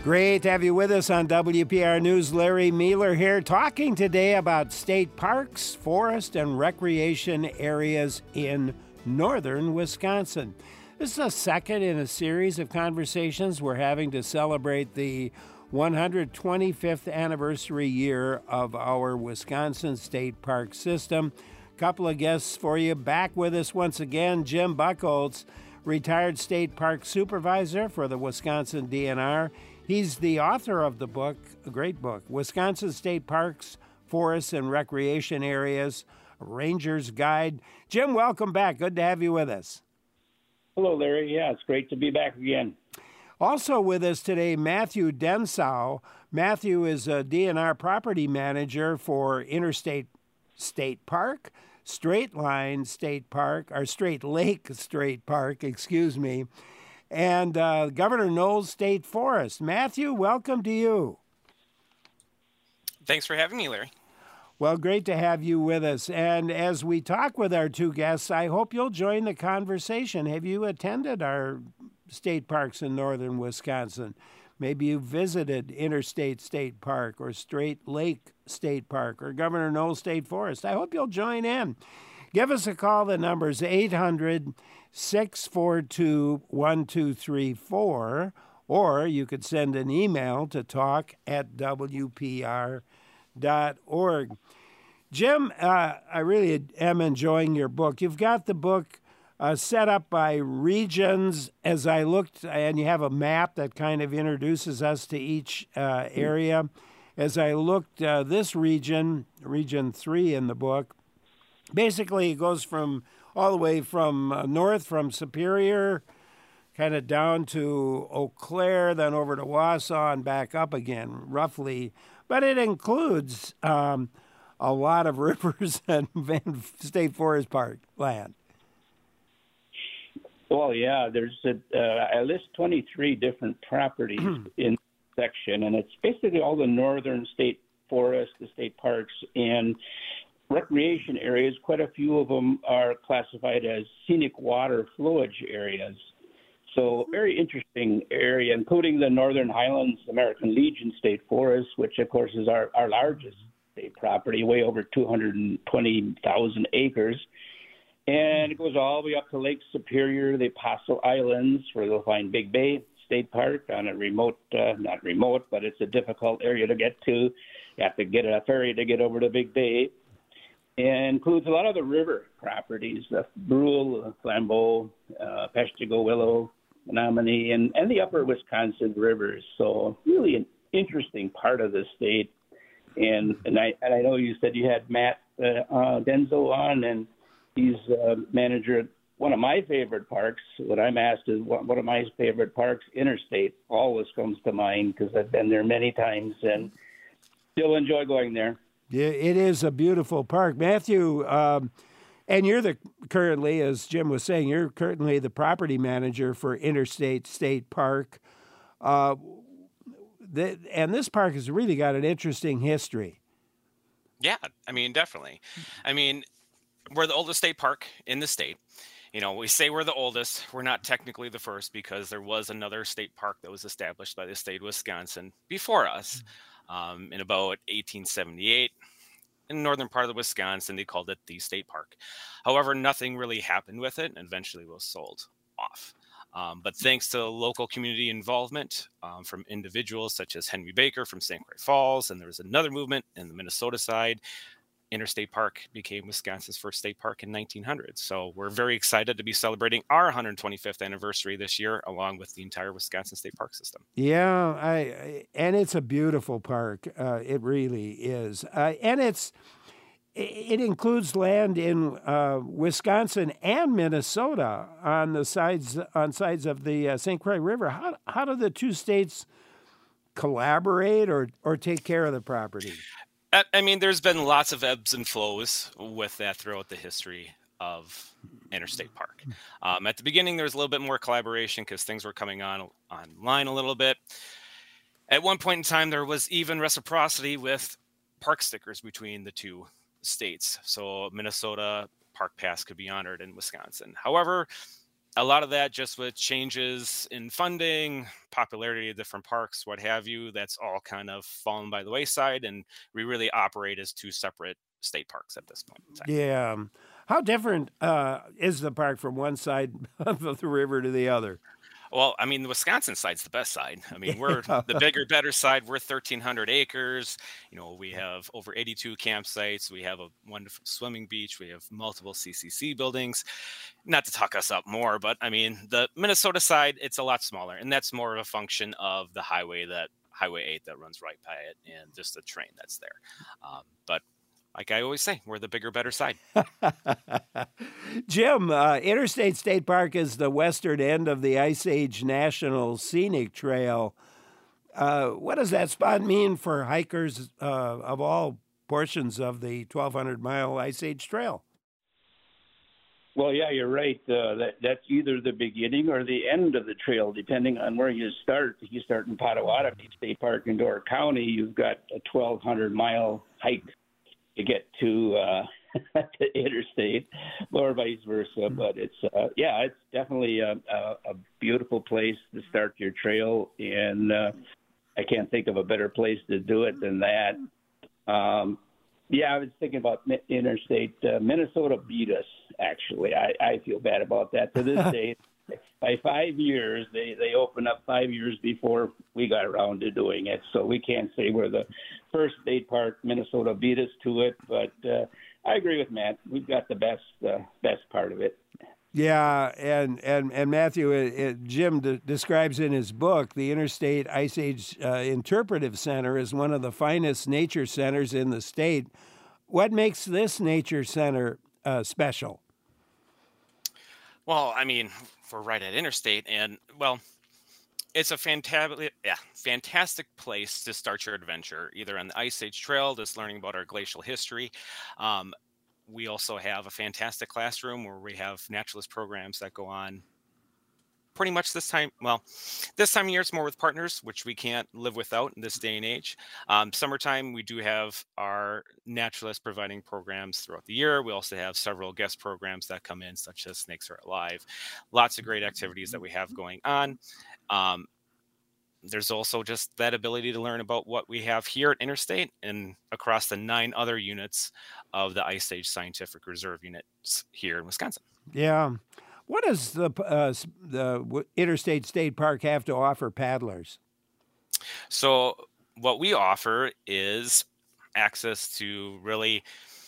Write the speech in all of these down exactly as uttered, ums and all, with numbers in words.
Great to have you with us on W P R News. Larry Mueller here, talking today about state parks, forest, and recreation areas in northern Wisconsin. This is a second in a series of conversations we're having to celebrate the one hundred twenty-fifth anniversary year of our Wisconsin State Park System. Couple of guests for you. Back with us once again, Jim Buchholz, retired state park supervisor for the Wisconsin D N R. He's the author of the book, a great book, Wisconsin State Parks, Forests, and Recreation Areas, a Ranger's Guide. Jim, welcome back. Good to have you with us. Hello, Larry. Yeah, it's great to be back again. Also with us today, Matthew Densow. Matthew is a D N R property manager for Interstate State Park, Straight Line State Park, or Straight Lake State Park, excuse me, and uh, Governor Knowles State Forest. Matthew, welcome to you. Thanks for having me, Larry. Well, great to have you with us. And as we talk with our two guests, I hope you'll join the conversation. Have you attended our state parks in northern Wisconsin? Maybe you visited Interstate State Park or Straight Lake State Park or Governor Knowles State Forest. I hope you'll join in. Give us a call. The number is eight hundred, six four two, one two three four, or you could send an email to talk at W P R dot org. Jim, uh, I really am enjoying your book. You've got the book uh, set up by regions as I looked, and you have a map that kind of introduces us to each uh, area. As I looked, uh, this region, region three in the book, basically it goes from all the way from uh, north from Superior, kind of down to Eau Claire, then over to Wausau and back up again, roughly. But it includes um, a lot of rivers and state forest park land. Well, yeah, there's a, uh, I list twenty-three different properties in the section, and it's basically all the northern state forests, the state parks, and recreation areas. Quite a few of them are classified as scenic water flowage areas. So very interesting area, including the Northern Highlands American Legion State Forest, which, of course, is our, our largest state property, way over two hundred twenty thousand acres. And it goes all the way up to Lake Superior, the Apostle Islands, where you'll find Big Bay State Park on a remote, uh, not remote, but it's a difficult area to get to. You have to get a ferry to get over to Big Bay. And includes a lot of the river properties, the Brule, Flambeau, uh, Peshtigo, Willow, Menominee, and, and the upper Wisconsin rivers. So really an interesting part of the state. And and I and I know you said you had Matt uh, uh, Denso on, and he's uh, manager at one of my favorite parks. What I'm asked is what, one of my favorite parks, Interstate, always comes to mind because I've been there many times and still enjoy going there. Yeah, it is a beautiful park. Matthew, um, and you're the currently, as Jim was saying, you're currently the property manager for Interstate State Park. Uh, the, and this park has really got an interesting history. Yeah, I mean, definitely. I mean, we're the oldest state park in the state. You know, we say we're the oldest. We're not technically the first because there was another state park that was established by the state of Wisconsin before us um, in about eighteen seventy-eight. In the northern part of Wisconsin, they called it the state park. However, nothing really happened with it and eventually was sold off. Um, but thanks to local community involvement um, from individuals such as Henry Baker from Saint Croix Falls, and there was another movement in the Minnesota side, Interstate Park became Wisconsin's first state park in nineteen hundred. So we're very excited to be celebrating our one hundred twenty-fifth anniversary this year, along with the entire Wisconsin State Park System. Yeah, I, I and it's a beautiful park. Uh, it really is, uh, and it's it includes land in uh, Wisconsin and Minnesota on the sides on sides of the uh, Saint Croix River. How how do the two states collaborate or or take care of the property? I mean, there's been lots of ebbs and flows with that throughout the history of Interstate Park. Um, at the beginning, there was a little bit more collaboration because things were coming on online a little bit. At one point in time, there was even reciprocity with park stickers between the two states. So Minnesota Park Pass could be honored in Wisconsin. However, a lot of that just with changes in funding, popularity of different parks, what have you, that's all kind of fallen by the wayside. And we really operate as two separate state parks at this point in time. Yeah. um, How different uh, is the park from one side of the river to the other? Well, I mean, the Wisconsin side's the best side. I mean, we're the bigger, better side. We're thirteen hundred acres. You know, we have over eighty-two campsites. We have a wonderful swimming beach. We have multiple C C C buildings. Not to talk us up more, but I mean, the Minnesota side, it's a lot smaller, and that's more of a function of the highway that Highway eight that runs right by it, and just the train that's there. Um, but like I always say, we're the bigger, better side. Jim, uh, Interstate State Park is the western end of the Ice Age National Scenic Trail. Uh, what does that spot mean for hikers uh, of all portions of the twelve hundred mile Ice Age Trail? Well, yeah, you're right. Uh, that that's either the beginning or the end of the trail, depending on where you start. If you start in Potawatomi State Park in Door County, you've got a twelve hundred mile hike to get to uh, the interstate, or vice versa. But it's uh, yeah, it's definitely a, a, a beautiful place to start your trail, and uh, I can't think of a better place to do it than that. Um, yeah, I was thinking about interstate. Uh, Minnesota beat us. Actually, I, I feel bad about that to this day. By five years, they, they opened up five years before we got around to doing it. So we can't say we're the first state park. Minnesota beat us to it. But uh, I agree with Matt. We've got the best uh, best part of it. Yeah, and and and Matthew, it, it, Jim de- describes in his book the Interstate Ice Age uh, Interpretive Center as one of the finest nature centers in the state. What makes this nature center uh, special? Well, I mean, we're right at Interstate, and well, it's a fantastic, yeah, fantastic place to start your adventure, either on the Ice Age Trail, just learning about our glacial history. Um, we also have a fantastic classroom where we have naturalist programs that go on pretty much this time. Well, this time of year it's more with partners, which we can't live without in this day and age. Um, summertime, we do have our naturalists providing programs throughout the year. We also have several guest programs that come in, such as Snakes Are Alive. Lots of great activities that we have going on. Um, there's also just that ability to learn about what we have here at Interstate and across the nine other units of the Ice Age Scientific Reserve units here in Wisconsin. Yeah. What does the uh, the Interstate State Park have to offer paddlers? So what we offer is access to really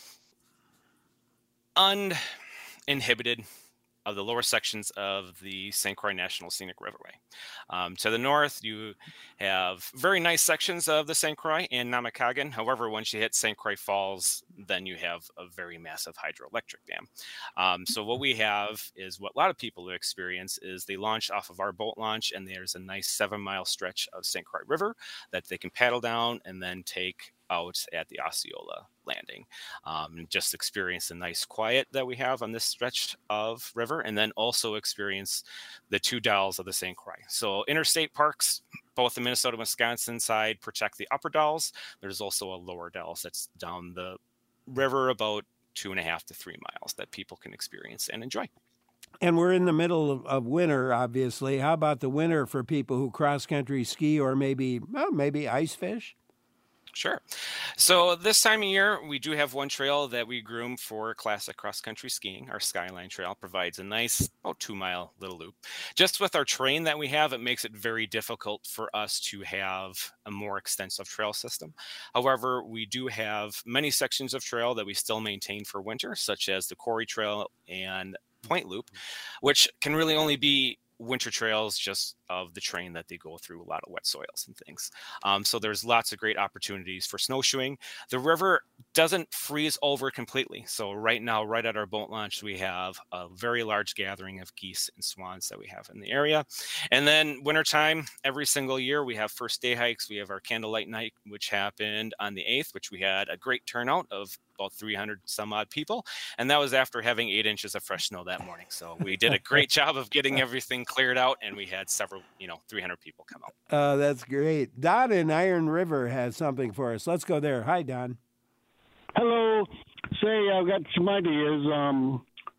uninhibited of the lower sections of the Saint Croix National Scenic Riverway. Um, to the north, you have very nice sections of the Saint Croix and Namekagon. However, once you hit Saint Croix Falls, then you have a very massive hydroelectric dam. Um, so what we have is what a lot of people experience is they launch off of our boat launch, and there's a nice seven mile stretch of Saint Croix River that they can paddle down and then take out at the Osceola landing, um, and just experience the nice quiet that we have on this stretch of river, and then also experience the two Dalles of the Saint Croix. So interstate parks, both the Minnesota and Wisconsin side, protect the upper Dalles. There's also a lower Dalles that's down the river about two and a half to three miles that people can experience and enjoy. And we're in the middle of, of winter, obviously. How about the winter for people who cross-country ski or maybe, well, maybe ice fish? Sure. So this time of year, we do have one trail that we groom for classic cross-country skiing. Our Skyline Trail provides a nice, about two-mile little loop. Just with our terrain that we have, it makes it very difficult for us to have a more extensive trail system. However, we do have many sections of trail that we still maintain for winter, such as the Quarry Trail and Point Loop, which can really only be winter trails just of the terrain that they go through, a lot of wet soils and things. Um, so there's lots of great opportunities for snowshoeing. The river doesn't freeze over completely. So right now, right at our boat launch, we have a very large gathering of geese and swans that we have in the area. And then wintertime, every single year, we have first day hikes. We have our candlelight night, which happened on the eighth, which we had a great turnout of about three hundred some odd people. And that was after having eight inches of fresh snow that morning. So we did a great job of getting everything cleared out, and we had several, you know, three hundred people come out. Oh, that's great. Don in Iron River has something for us. Let's go there. Hi, Don. Hello. Say, I've got some ideas. Um,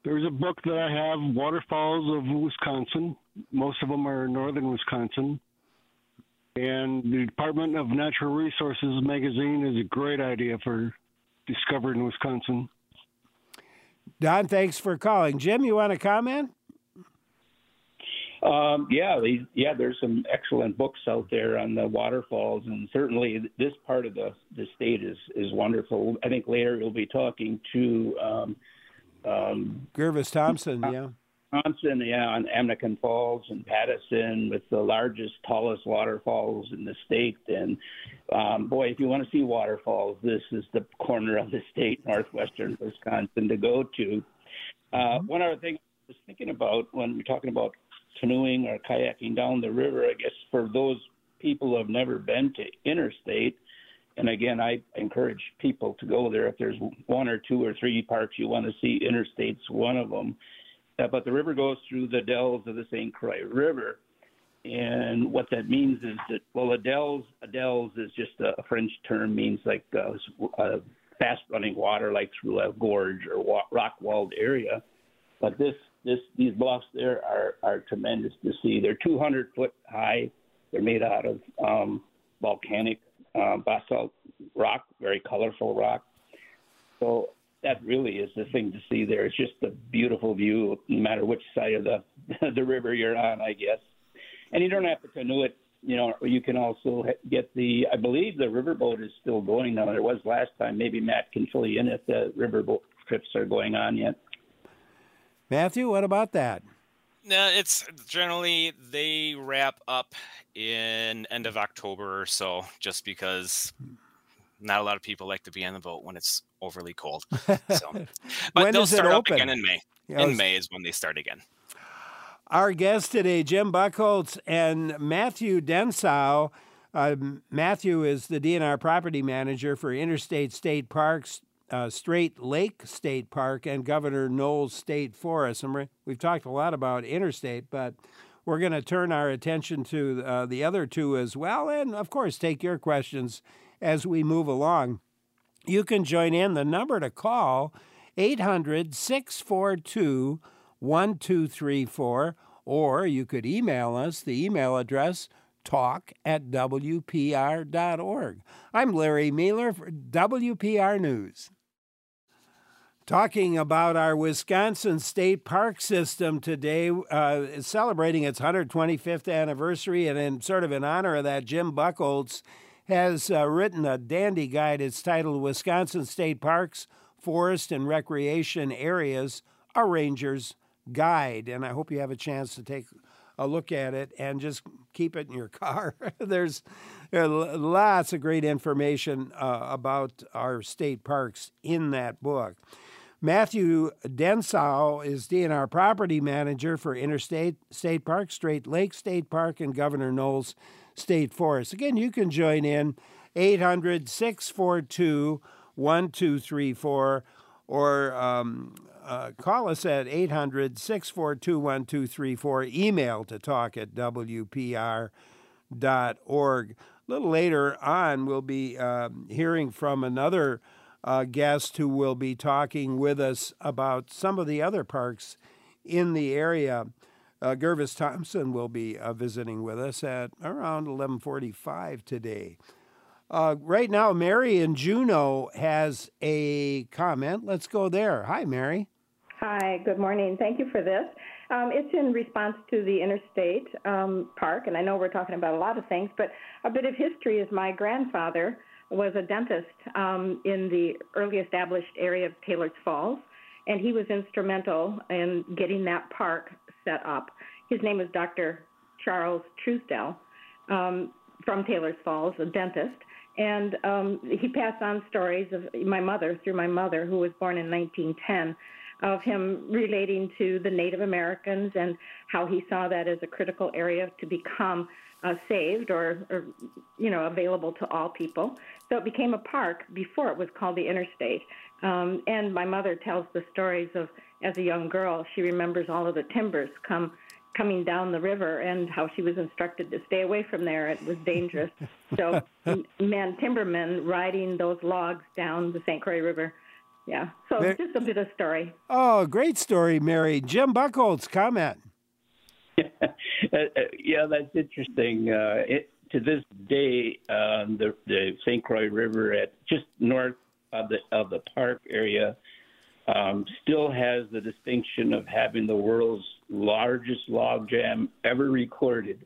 There's a book that I have, Waterfalls of Wisconsin. Most of them are in northern Wisconsin. And the Department of Natural Resources magazine is a great idea for discovering Wisconsin. Don, thanks for calling. Jim, you want to comment? Um, yeah, these, yeah, there's some excellent books out there on the waterfalls, and certainly this part of the, the state is, is wonderful. I think later we'll be talking to um, um, Gervis Thompson, yeah. Thompson, yeah, on Amnacan Falls and Pattison, with the largest, tallest waterfalls in the state. And um, boy, if you want to see waterfalls, this is the corner of the state, northwestern Wisconsin, to go to. Uh, mm-hmm. One other thing I was thinking about when we're talking about canoeing or kayaking down the river, I guess for those people who have never been to interstate, and again, I encourage people to go there. If there's one or two or three parks you want to see, interstate's one of them. Uh, but the river goes through the dells of the Saint Croix River. And what that means is that, well, a dells, a dells is just a French term, means like uh, uh, fast-running water, like through a gorge or wa- rock-walled area. But this, this, these bluffs there are, are tremendous to see. They're two hundred foot high. They're made out of um, volcanic uh, basalt rock, very colorful rock. So that really is the thing to see there. It's just a beautiful view, no matter which side of the the river you're on, I guess. And you don't have to canoe it. You know, you can also get the, I believe the riverboat is still going now. There was last time. Maybe Matt can fill you in if the riverboat trips are going on yet. Matthew, what about that? No, it's generally they wrap up in end of October or so, just because not a lot of people like to be on the boat when it's overly cold. So, but when they'll does it start up open? again in May. Yeah, in May is when they start again. Our guests today, Jim Buchholz and Matthew Densau. Uh, Matthew is the D N R property manager for Interstate State Parks, uh, Straight Lake State Park, and Governor Knowles State Forest. And we've talked a lot about interstate, but we're going to turn our attention to uh, the other two as well, and, of course, take your questions as we move along. You can join in. The number to call, eight hundred, six four two, one two three four, or you could email us. The email address, talk at w p r dot org. I'm Larry Mueller for W P R News. Talking about our Wisconsin State Park System today, uh, is celebrating its one hundred twenty-fifth anniversary, and in sort of in honor of that, Jim Buchholz has uh, written a dandy guide. It's titled Wisconsin State Parks, Forest and Recreation Areas, A Ranger's Guide. And I hope you have a chance to take a look at it and just keep it in your car. There's uh, lots of great information uh, about our state parks in that book. Matthew Densau is D N R property manager for Interstate State Park, Straight Lake State Park, and Governor Knowles State Forest. Again, you can join in, eight hundred, six four two, one two three four, or um, uh, call us at eight hundred, six four two, one two three four, email to talk at w p r dot org. A little later on, we'll be uh, hearing from another uh, guest who will be talking with us about some of the other parks in the area. Uh, Gervis Thompson will be uh, visiting with us at around eleven forty-five today. Uh, right now, Mary in Juneau has a comment. Let's go there. Hi, Mary. Hi, good morning. Thank you for this. Um, it's in response to the Interstate um, Park, and I know we're talking about a lot of things, but a bit of history is my grandfather was a dentist um, in the early established area of Taylor's Falls, and he was instrumental in getting that park set up. His name is Doctor Charles Truesdell um, from Taylor's Falls, a dentist, and um, he passed on stories of my mother, through my mother, who was born in nineteen ten, of him relating to the Native Americans and how he saw that as a critical area to become uh, saved or, or, you know, available to all people. So it became a park before it was called the Interstate. Um, and my mother tells the stories of, as a young girl, she remembers all of the timbers come coming down the river and how she was instructed to stay away from there. It was dangerous. So men, timbermen riding those logs down the Saint Croix River Yeah, so There- just a bit of story. Oh, great story, Mary. Jim Buchholz, comment. Uh, uh, yeah, that's interesting. Uh, it, to this day, um, the the Saint Croix River at just north of the of the park area um, still has the distinction of having the world's largest log jam ever recorded.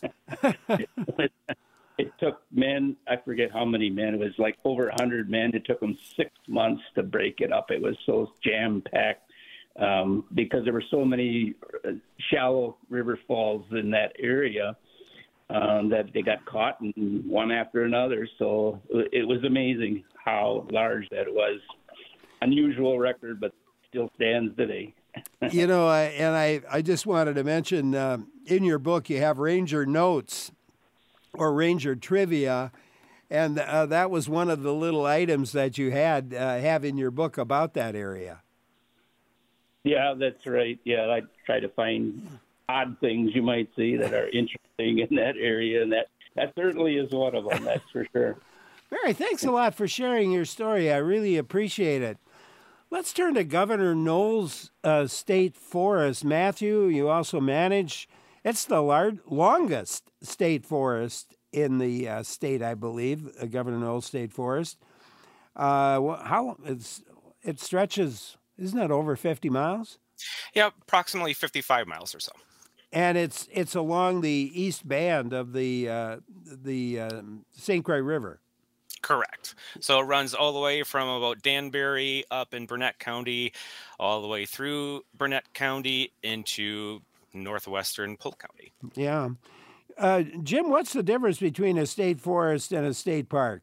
It took men, I forget how many men, it was like over one hundred men. It took them six months to break it up. It was so jam-packed um, because there were so many shallow river falls in that area um, that they got caught in one after another. So it was amazing how large that was. Unusual record, but still stands today. You know, I, and I, I just wanted to mention uh, in your book you have Ranger Notes or Ranger Trivia, and uh, that was one of the little items that you had uh, have in your book about that area. Yeah, that's right. Yeah, I try to find odd things you might see that are interesting in that area, and that, that certainly is one of them, that's for sure. Mary, thanks a lot for sharing your story. I really appreciate it. Let's turn to Governor Knowles uh, State Forest. Matthew, you also manage, it's the lar- longest state forest in the uh, state, I believe, uh, Governor Knowles State Forest. Uh, wh- how it's, it stretches, isn't it over fifty miles? Yeah, approximately fifty-five miles or so. And it's it's along the east band of the uh, the uh, Saint Croix River. Correct. So it runs all the way from about Danbury up in Burnett County, all the way through Burnett County into northwestern Polk County. Yeah. Uh, Jim, what's the difference between a state forest and a state park?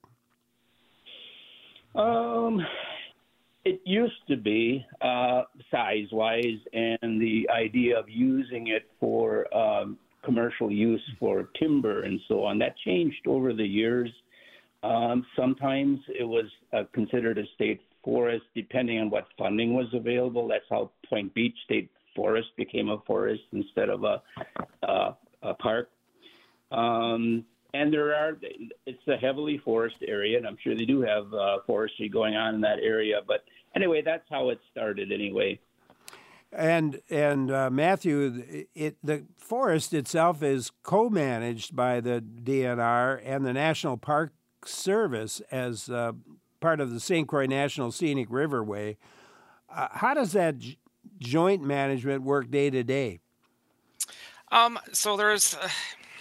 Um, it used to be uh, size-wise, and the idea of using it for um, commercial use for timber and so on, that changed over the years. Um, sometimes it was uh, considered a state forest depending on what funding was available. That's how Point Beach State Forest became a forest instead of a, uh, a park. Um, and there are, it's a heavily forest area, and I'm sure they do have uh, forestry going on in that area. But anyway, that's how it started anyway. And and uh, Matthew, it the forest itself is co-managed by the D N R and the National Park Service as uh, part of the Saint Croix National Scenic Riverway. Uh, how does that j- joint management work day to day? Um, so there's, uh,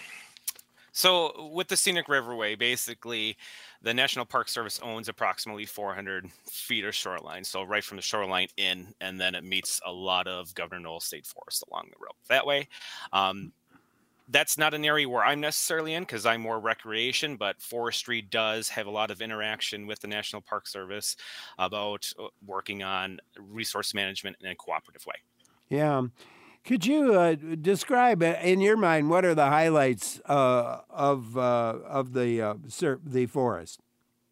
so with the Scenic Riverway, basically, the National Park Service owns approximately four hundred feet of shoreline. So right from the shoreline in, and then it meets a lot of Governor Knowles State Forest along the road that way. Um, That's not an area where I'm necessarily in because I'm more recreation, but forestry does have a lot of interaction with the National Park Service about working on resource management in a cooperative way. Yeah. Could you uh, describe, uh, in your mind, what are the highlights uh, of uh, of the uh, the forest?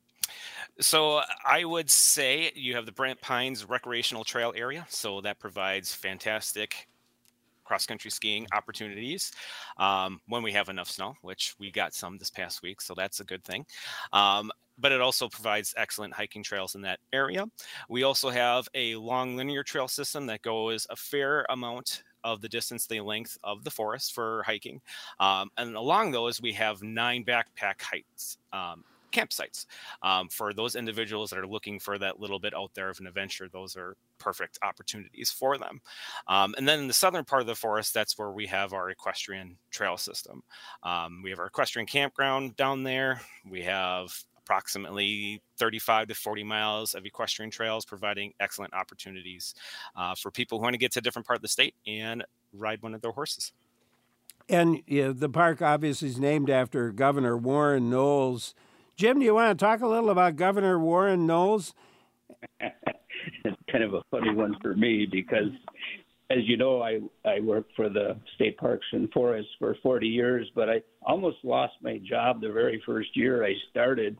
So I would say you have the Brant Pines Recreational Trail area. So that provides fantastic cross-country skiing opportunities um, when we have enough snow, which we got some this past week, so that's a good thing. Um, but it also provides excellent hiking trails in that area. We also have a long linear trail system that goes a fair amount of the distance, the length of the forest for hiking. Um, and along those, we have nine backpack heights. Um, campsites um, for those individuals that are looking for that little bit out there of an adventure. Those are perfect opportunities for them. Um, and then in the southern part of the forest, that's where we have our equestrian trail system. Um, we have our equestrian campground down there. We have approximately thirty-five to forty miles of equestrian trails, providing excellent opportunities uh, for people who want to get to a different part of the state and ride one of their horses. And you know, the park obviously is named after Governor Warren Knowles. Jim, do you want to talk a little about Governor Warren Knowles? It's kind of a funny one for me because, as you know, I, I worked for the State Parks and Forests for forty years, but I almost lost my job the very first year I started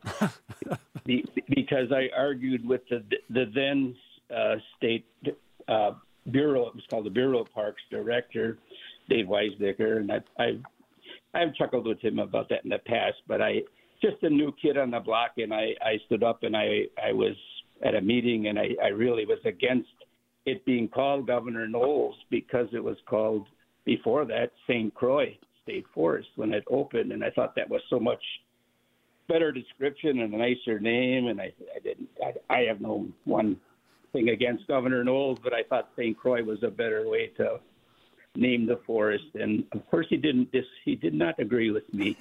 because I argued with the, the then uh, State uh, Bureau, it was called the Bureau of Parks Director, Dave Weisbicker, and I, I, I've chuckled with him about that in the past, but I just a new kid on the block, and I, I stood up and I, I was at a meeting, and I, I really was against it being called Governor Knowles because it was called before that Saint Croix State Forest when it opened, and I thought that was so much better description and a nicer name. And I, I didn't. I, I have no one thing against Governor Knowles, but I thought Saint Croix was a better way to name the forest. And of course, he didn't. Dis, he did not agree with me.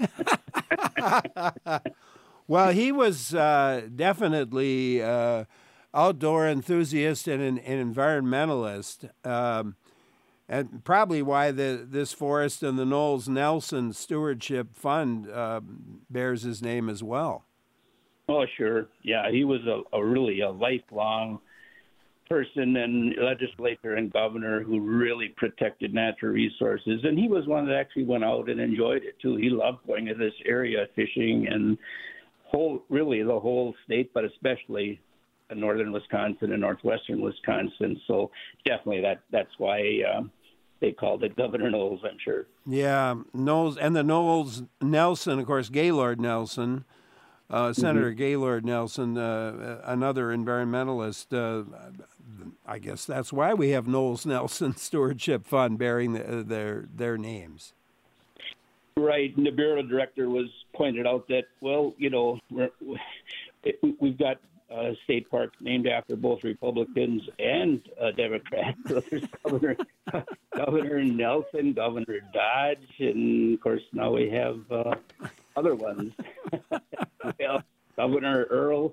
Well, he was uh, definitely uh, outdoor enthusiast and an, an environmentalist. Um, And probably why the this forest and the Knowles Nelson Stewardship Fund uh, bears his name as well. Oh, sure. Yeah, he was a, a really a lifelong person and legislator and governor who really protected natural resources. And he was one that actually went out and enjoyed it, too. He loved going to this area, fishing, and whole really the whole state, but especially northern Wisconsin and northwestern Wisconsin. So definitely that that's why uh, they called it Governor Knowles, I'm sure. Yeah, Knowles, and the Knowles Nelson, of course, Gaylord Nelson, uh, Senator mm-hmm. Gaylord Nelson, uh, another environmentalist. Uh, I guess that's why we have Knowles Nelson Stewardship Fund bearing the, their their names. Right, and the bureau director was pointed out that, well, you know, we're, we've got a state park named after both Republicans and uh, Democrats. So there's Governor, Governor Nelson, Governor Dodge, and of course now we have uh, other ones. Well, Governor Earl.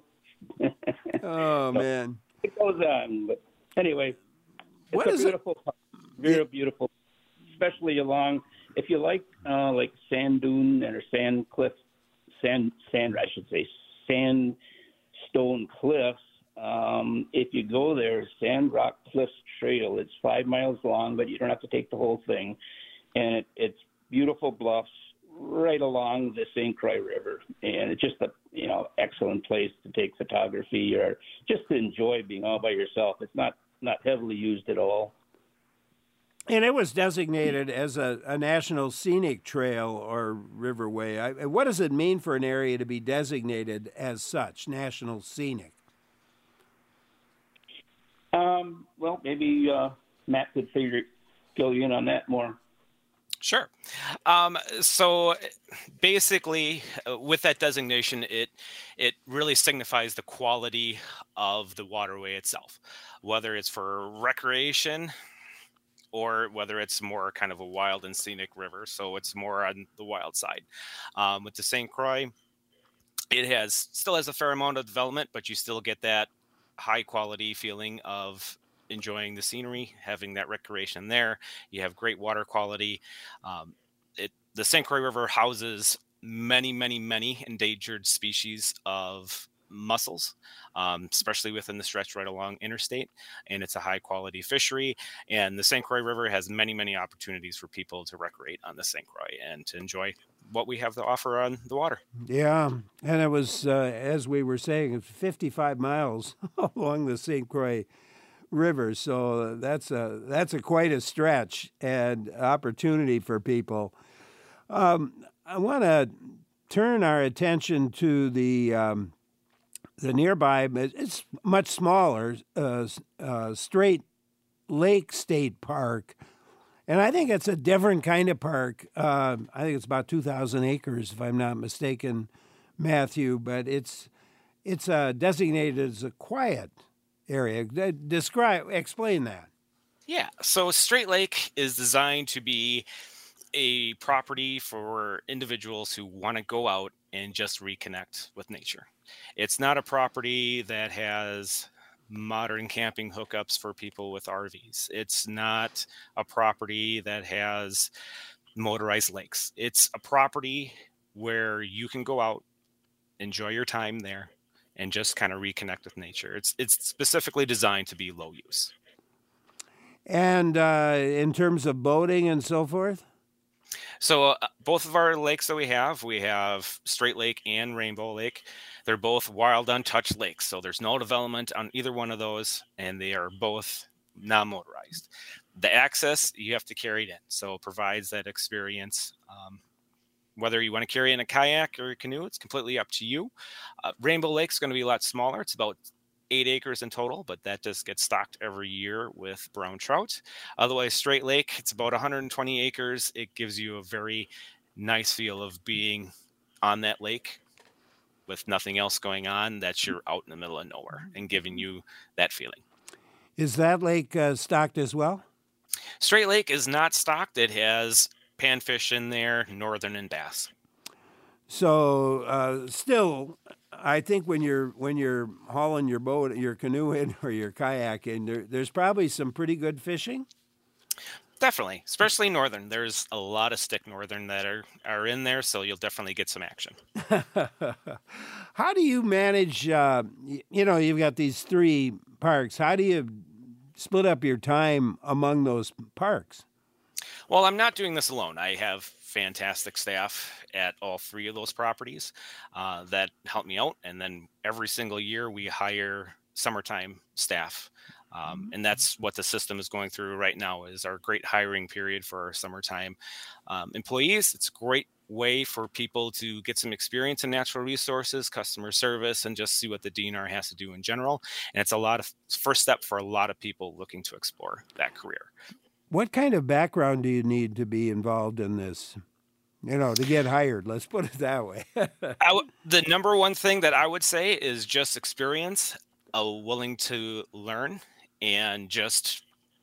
Oh, so man. It goes on. But anyway, it's what a is beautiful it? park. Very yeah. beautiful, especially along, if you like, uh, like sand dune or sand cliff, sand, sand, I should say, sand stone cliffs. Um, if you go there, Sand Rock Cliffs Trail, it's five miles long, but you don't have to take the whole thing. And it, it's beautiful bluffs right along the Saint Croix River. And it's just a, you know, excellent place to take photography or just to enjoy being all by yourself. It's not, not heavily used at all. And it was designated as a, a national scenic trail or riverway. I, what does it mean for an area to be designated as such, national scenic? Um, well, maybe uh, Matt could figure fill you in on that more. Sure. Um, so basically, uh, with that designation, it it really signifies the quality of the waterway itself, whether it's for recreation or whether it's more kind of a wild and scenic river. So it's more on the wild side. Um, with the Saint Croix, it has still has a fair amount of development, but you still get that high quality feeling of enjoying the scenery, having that recreation there. You have great water quality. Um, it, the Saint Croix River houses many, many, many endangered species of mussels, um, especially within the stretch right along interstate, and it's a high quality fishery. And the Saint Croix River has many, many opportunities for people to recreate on the Saint Croix and to enjoy what we have to offer on the water. Yeah, and it was, uh, as we were saying, fifty-five miles along the Saint Croix River, so that's a that's a quite a stretch and opportunity for people. Um, I want to turn our attention to the um, the nearby, it's much smaller, uh, uh, Straight Lake State Park. And I think it's a different kind of park. Uh, I think it's about two thousand acres, if I'm not mistaken, Matthew. But it's it's uh, designated as a quiet area. Describe, explain that. Yeah, so Straight Lake is designed to be a property for individuals who want to go out and just reconnect with nature. It's not a property that has modern camping hookups for people with R Vs. It's not a property that has motorized lakes. It's a property where you can go out, enjoy your time there, and just kind of reconnect with nature. It's it's specifically designed to be low use. And uh, in terms of boating and so forth? So uh, both of our lakes that we have, we have Straight Lake and Rainbow Lake. They're both wild, untouched lakes. So there's no development on either one of those, and they are both non-motorized. The access, you have to carry it in. So it provides that experience. Um, whether you want to carry in a kayak or a canoe, it's completely up to you. Uh, Rainbow Lake is going to be a lot smaller. It's about eight acres in total, but that just gets stocked every year with brown trout. Otherwise, Straight Lake, it's about one hundred twenty acres. It gives you a very nice feel of being on that lake with nothing else going on, that you're out in the middle of nowhere and giving you that feeling. Is that lake uh, stocked as well? Straight Lake is not stocked. It has panfish in there, northern and bass. So uh, still, I think when you're when you're hauling your boat, your canoe in or your kayak in, there, there's probably some pretty good fishing. Definitely, especially northern. There's a lot of stick northern that are, are in there, so you'll definitely get some action. How do you manage, uh, you know, you've got these three parks. How do you split up your time among those parks? Well, I'm not doing this alone. I have fantastic staff at all three of those properties uh, that help me out. And then every single year we hire summertime staff. Um, and that's what the system is going through right now, is our great hiring period for our summertime um, employees. It's a great way for people to get some experience in natural resources, customer service, and just see what the D N R has to do in general. And it's a lot of first step for a lot of people looking to explore that career. What kind of background do you need to be involved in this? You know, to get hired, let's put it that way. I w- the number one thing that I would say is just experience, uh, willing to learn. And just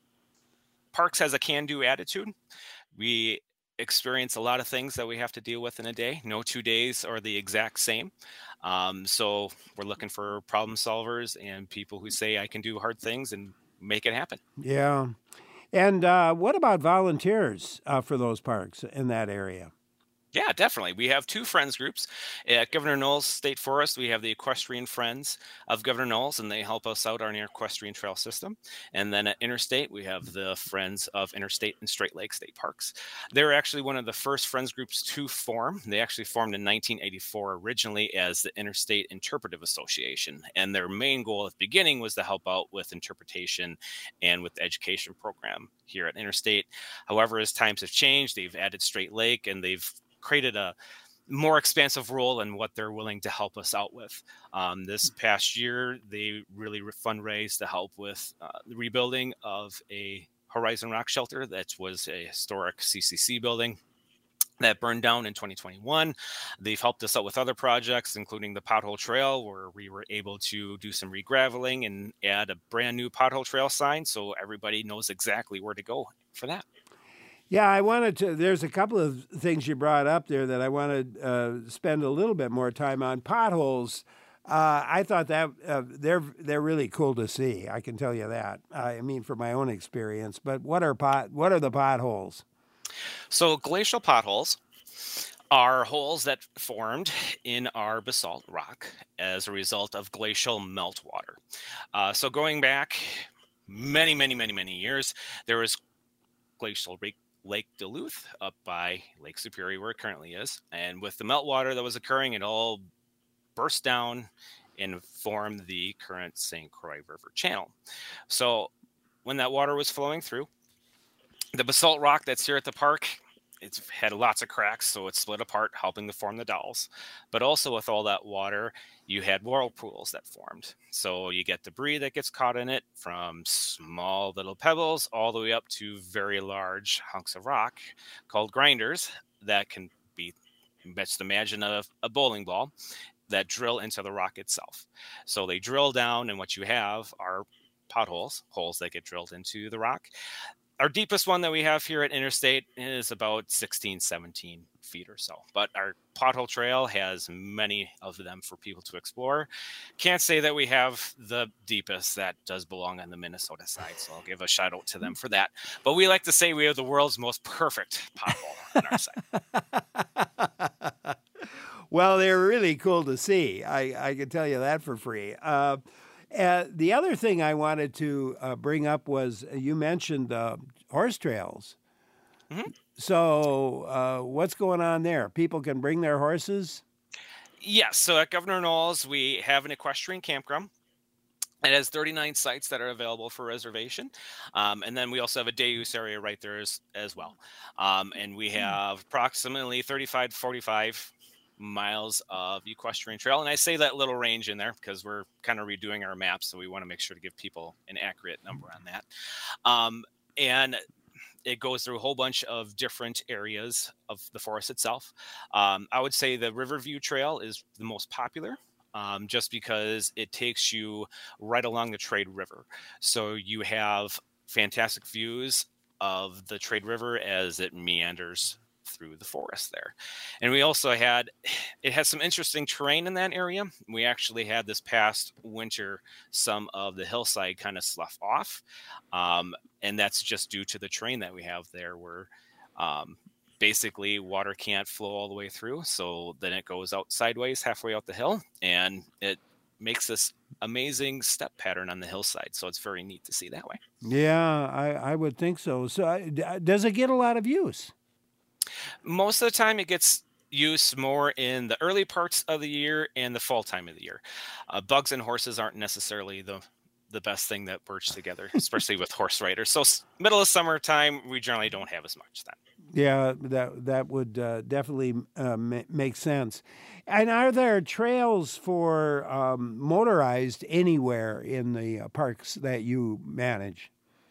Parks has a can-do attitude. We experience a lot of things that we have to deal with in a day. No two days are the exact same. Um, so we're looking for problem solvers and people who say, I can do hard things and make it happen. Yeah. And uh, what about volunteers uh, for those parks in that area? Yeah, definitely. We have two friends groups. At Governor Knowles State Forest, we have the Equestrian Friends of Governor Knowles, and they help us out on our equestrian trail system. And then at Interstate, we have the Friends of Interstate and Straight Lake State Parks. They're actually one of the first friends groups to form. They actually formed in nineteen eighty-four originally as the Interstate Interpretive Association. And their main goal at the beginning was to help out with interpretation and with the education program here at Interstate. However, as times have changed, they've added Straight Lake, and they've created a more expansive role in what they're willing to help us out with. Um, this past year, they really fundraised to help with uh, the rebuilding of a Horizon Rock Shelter that was a historic C C C building that burned down in twenty twenty-one. They've helped us out with other projects, including the Pothole Trail, where we were able to do some regraveling and add a brand new Pothole Trail sign so everybody knows exactly where to go for that. Yeah, I wanted to, there's a couple of things you brought up there that I wanted to uh, spend a little bit more time on. Potholes, uh, I thought that uh, they're they're really cool to see. I can tell you that. I mean, from my own experience. But what are pot? What are the potholes? So glacial potholes are holes that formed in our basalt rock as a result of glacial meltwater. Uh, so going back many, many, many, many years, there was glacial Lake, Lake Duluth up by Lake Superior, where it currently is. And with the meltwater that was occurring, it all burst down and formed the current Saint Croix River channel. So when that water was flowing through, the basalt rock that's here at the park, it's had lots of cracks, so it split apart, helping to form the dowels. But also with all that water, you had whirlpools that formed. So you get debris that gets caught in it, from small little pebbles all the way up to very large hunks of rock called grinders that can be, let's imagine a, a bowling ball, that drill into the rock itself. So they drill down, and what you have are potholes, holes that get drilled into the rock. Our deepest one that we have here at Interstate is about sixteen, seventeen feet or so. But our Pothole Trail has many of them for people to explore. Can't say that we have the deepest. That does belong on the Minnesota side, so I'll give a shout out to them for that. But we like to say we have the world's most perfect pothole on our side. Well, they're really cool to see. I, I can tell you that for free. Uh, Uh, the other thing I wanted to uh, bring up was uh, you mentioned uh, horse trails. Mm-hmm. So uh, what's going on there? People can bring their horses? Yes. So at Governor Knowles, we have an equestrian campground. It has thirty-nine sites that are available for reservation. Um, and then we also have a day use area right there as, as well. Um, and we have approximately thirty-five to forty-five miles of equestrian trail. And I say that little range in there because we're kind of redoing our maps, so we want to make sure to give people an accurate number on that. Um, and it goes through a whole bunch of different areas of the forest itself. Um, I would say the Riverview Trail is the most popular. Um, just because it takes you right along the Trade River. So you have fantastic views of the Trade River as it meanders through the forest there. And we also had, it has some interesting terrain in that area. We actually had this past winter, some of the hillside kind of slough off. Um, and that's just due to the terrain that we have there where um, basically water can't flow all the way through. So then it goes out sideways halfway out the hill and it makes this amazing step pattern on the hillside. So it's very neat to see that way. Yeah, I, I would think so. So uh, does it get a lot of use? Most of the time it gets use more in the early parts of the year and the fall time of the year. Uh, bugs and horses aren't necessarily the the best thing that works together, especially with horse riders. So middle of summertime, we generally don't have as much then. Yeah, that that would uh, definitely uh, ma- make sense. And are there trails for um, motorized anywhere in the uh, parks that you manage?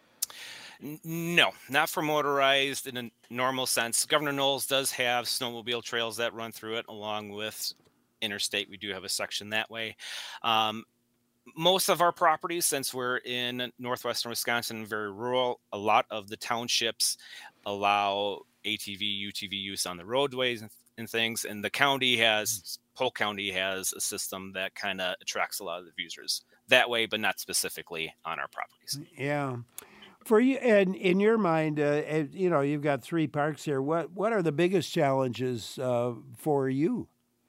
No, not for motorized in a normal sense. Governor Knowles does have snowmobile trails that run through it along with interstate. We do have a section that way. Um, most of our properties, since we're in northwestern Wisconsin, very rural, a lot of the townships allow A T V, U T V use on the roadways and, and things. And the county has, Polk County has a system that kind of attracts a lot of the users that way, but not specifically on our properties. Yeah. For you, and in your mind, uh, you know, you've got three parks here. What what are the biggest challenges uh, for you?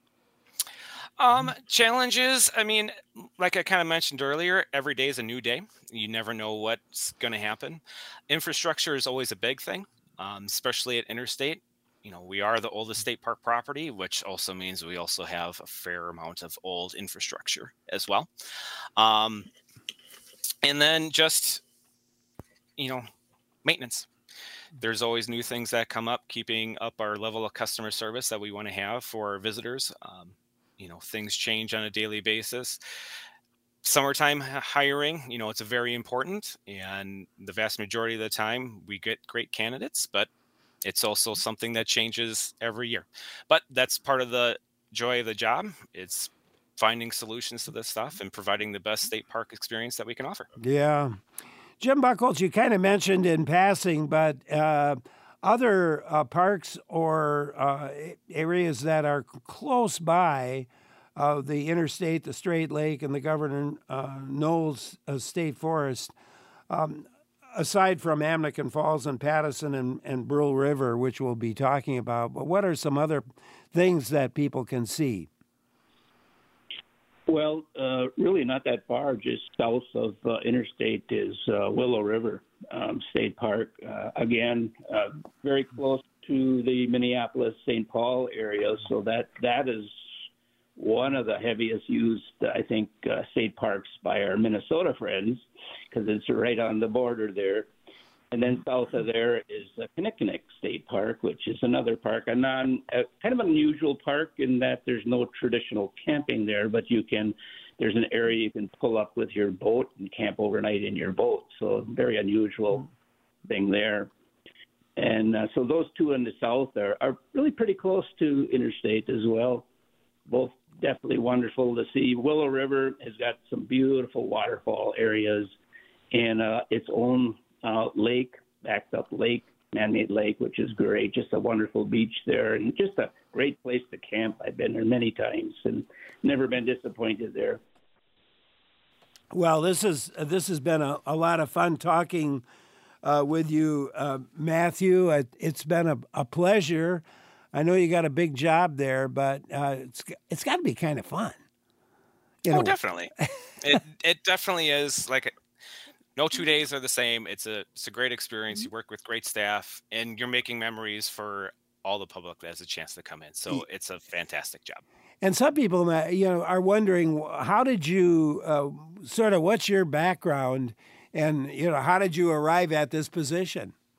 Um, challenges, I mean, like I kind of mentioned earlier, every day is a new day. You never know what's going to happen. Infrastructure is always a big thing, um, especially at interstate. You know, we are the oldest state park property, which also means we also have a fair amount of old infrastructure as well. Um, and then just, you know, maintenance. There's always new things that come up, keeping up our level of customer service that we want to have for our visitors. Um, you know, things change on a daily basis. Summertime hiring, you know, it's a very important, and the vast majority of the time we get great candidates, but it's also something that changes every year. But that's part of the joy of the job. It's finding solutions to this stuff and providing the best state park experience that we can offer. Yeah. Jim Buchholz, you kind of mentioned in passing, but uh, other uh, parks or uh, areas that are close by uh, the interstate, the Straight Lake, and the Governor uh, Knowles uh, State Forest, um, aside from Amnakin Falls and Pattison and, and Brule River, which we'll be talking about, but what are some other things that people can see? Well, uh, really not that far. Just south of uh, interstate is uh, Willow River um, State Park. Uh, again, uh, very close to the Minneapolis-Saint Paul area, so that that is one of the heaviest used, I think, uh, state parks by our Minnesota friends, because it's right on the border there. And then south of there is uh, Kinnickinnick State Park, which is another park, a non, a kind of unusual park in that there's no traditional camping there, but you can, there's an area you can pull up with your boat and camp overnight in your boat. So very unusual thing there. And uh, so those two in the south are, are really pretty close to interstate as well. Both definitely wonderful to see. Willow River has got some beautiful waterfall areas and uh, its own Uh, lake, backed up lake, man-made lake, which is great. Just a wonderful beach there and just a great place to camp. I've been there many times and never been disappointed there. Well, this is uh, this has been a, a lot of fun talking uh, with you, uh, Matthew. It, it's been a, a pleasure. I know you got a big job there, but uh, it's it's got to be kind of fun. You know? Oh, definitely. it it definitely is. Like, no two days are the same. It's a it's a great experience. You work with great staff, and you're making memories for all the public that has a chance to come in. So it's a fantastic job. And some people, you know, are wondering, how did you uh, sort of, what's your background, and you know, how did you arrive at this position?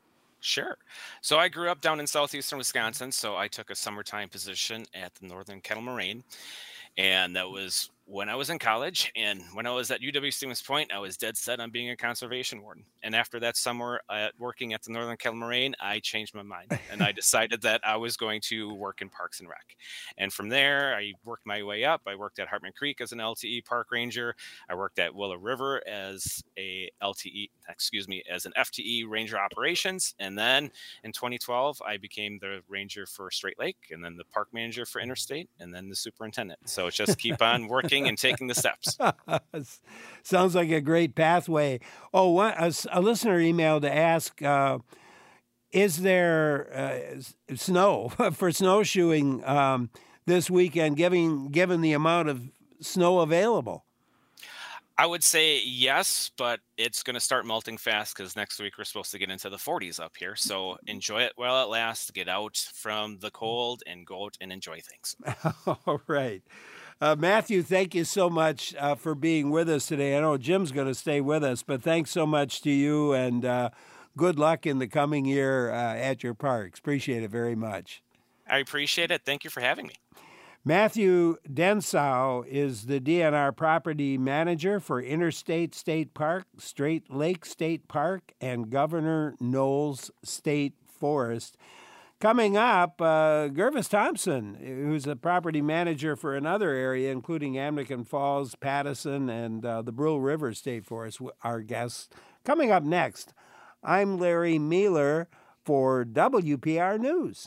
Sure. So I grew up down in southeastern Wisconsin, so I took a summertime position at the Northern Kettle Moraine. And that was when I was in college. And when I was at U W Stevens Point, I was dead set on being a conservation warden. And after that summer uh, working at the Northern Kettle Moraine, I changed my mind. And I decided that I was going to work in Parks and Rec. And from there, I worked my way up. I worked at Hartman Creek as an L T E park ranger. I worked at Willow River as a L T E, excuse me, as an F T E ranger operations. And then in twenty twelve, I became the ranger for Straight Lake, and then the park manager for Interstate, and then the superintendent. So it's just keep on working and taking the steps. Sounds like a great pathway. Oh, one, a, a listener emailed to ask, uh, is there uh, snow for snowshoeing um, this weekend, given, given the amount of snow available? I would say yes, but it's going to start melting fast because next week we're supposed to get into the forties up here. So enjoy it while it lasts. Get out from the cold and go out and enjoy things. All right. Uh, Matthew, thank you so much uh, for being with us today. I know Jim's going to stay with us, but thanks so much to you, and uh, good luck in the coming year uh, at your parks. Appreciate it very much. I appreciate it. Thank you for having me. Matthew Densau is the D N R property manager for Interstate State Park, Straight Lake State Park, and Governor Knowles State Forest. Coming up, uh, Gervis Thompson, who's a property manager for another area, including Amnican Falls, Pattison, and uh, the Brule River State Forest, our guests. Coming up next, I'm Larry Mueller for W P R News.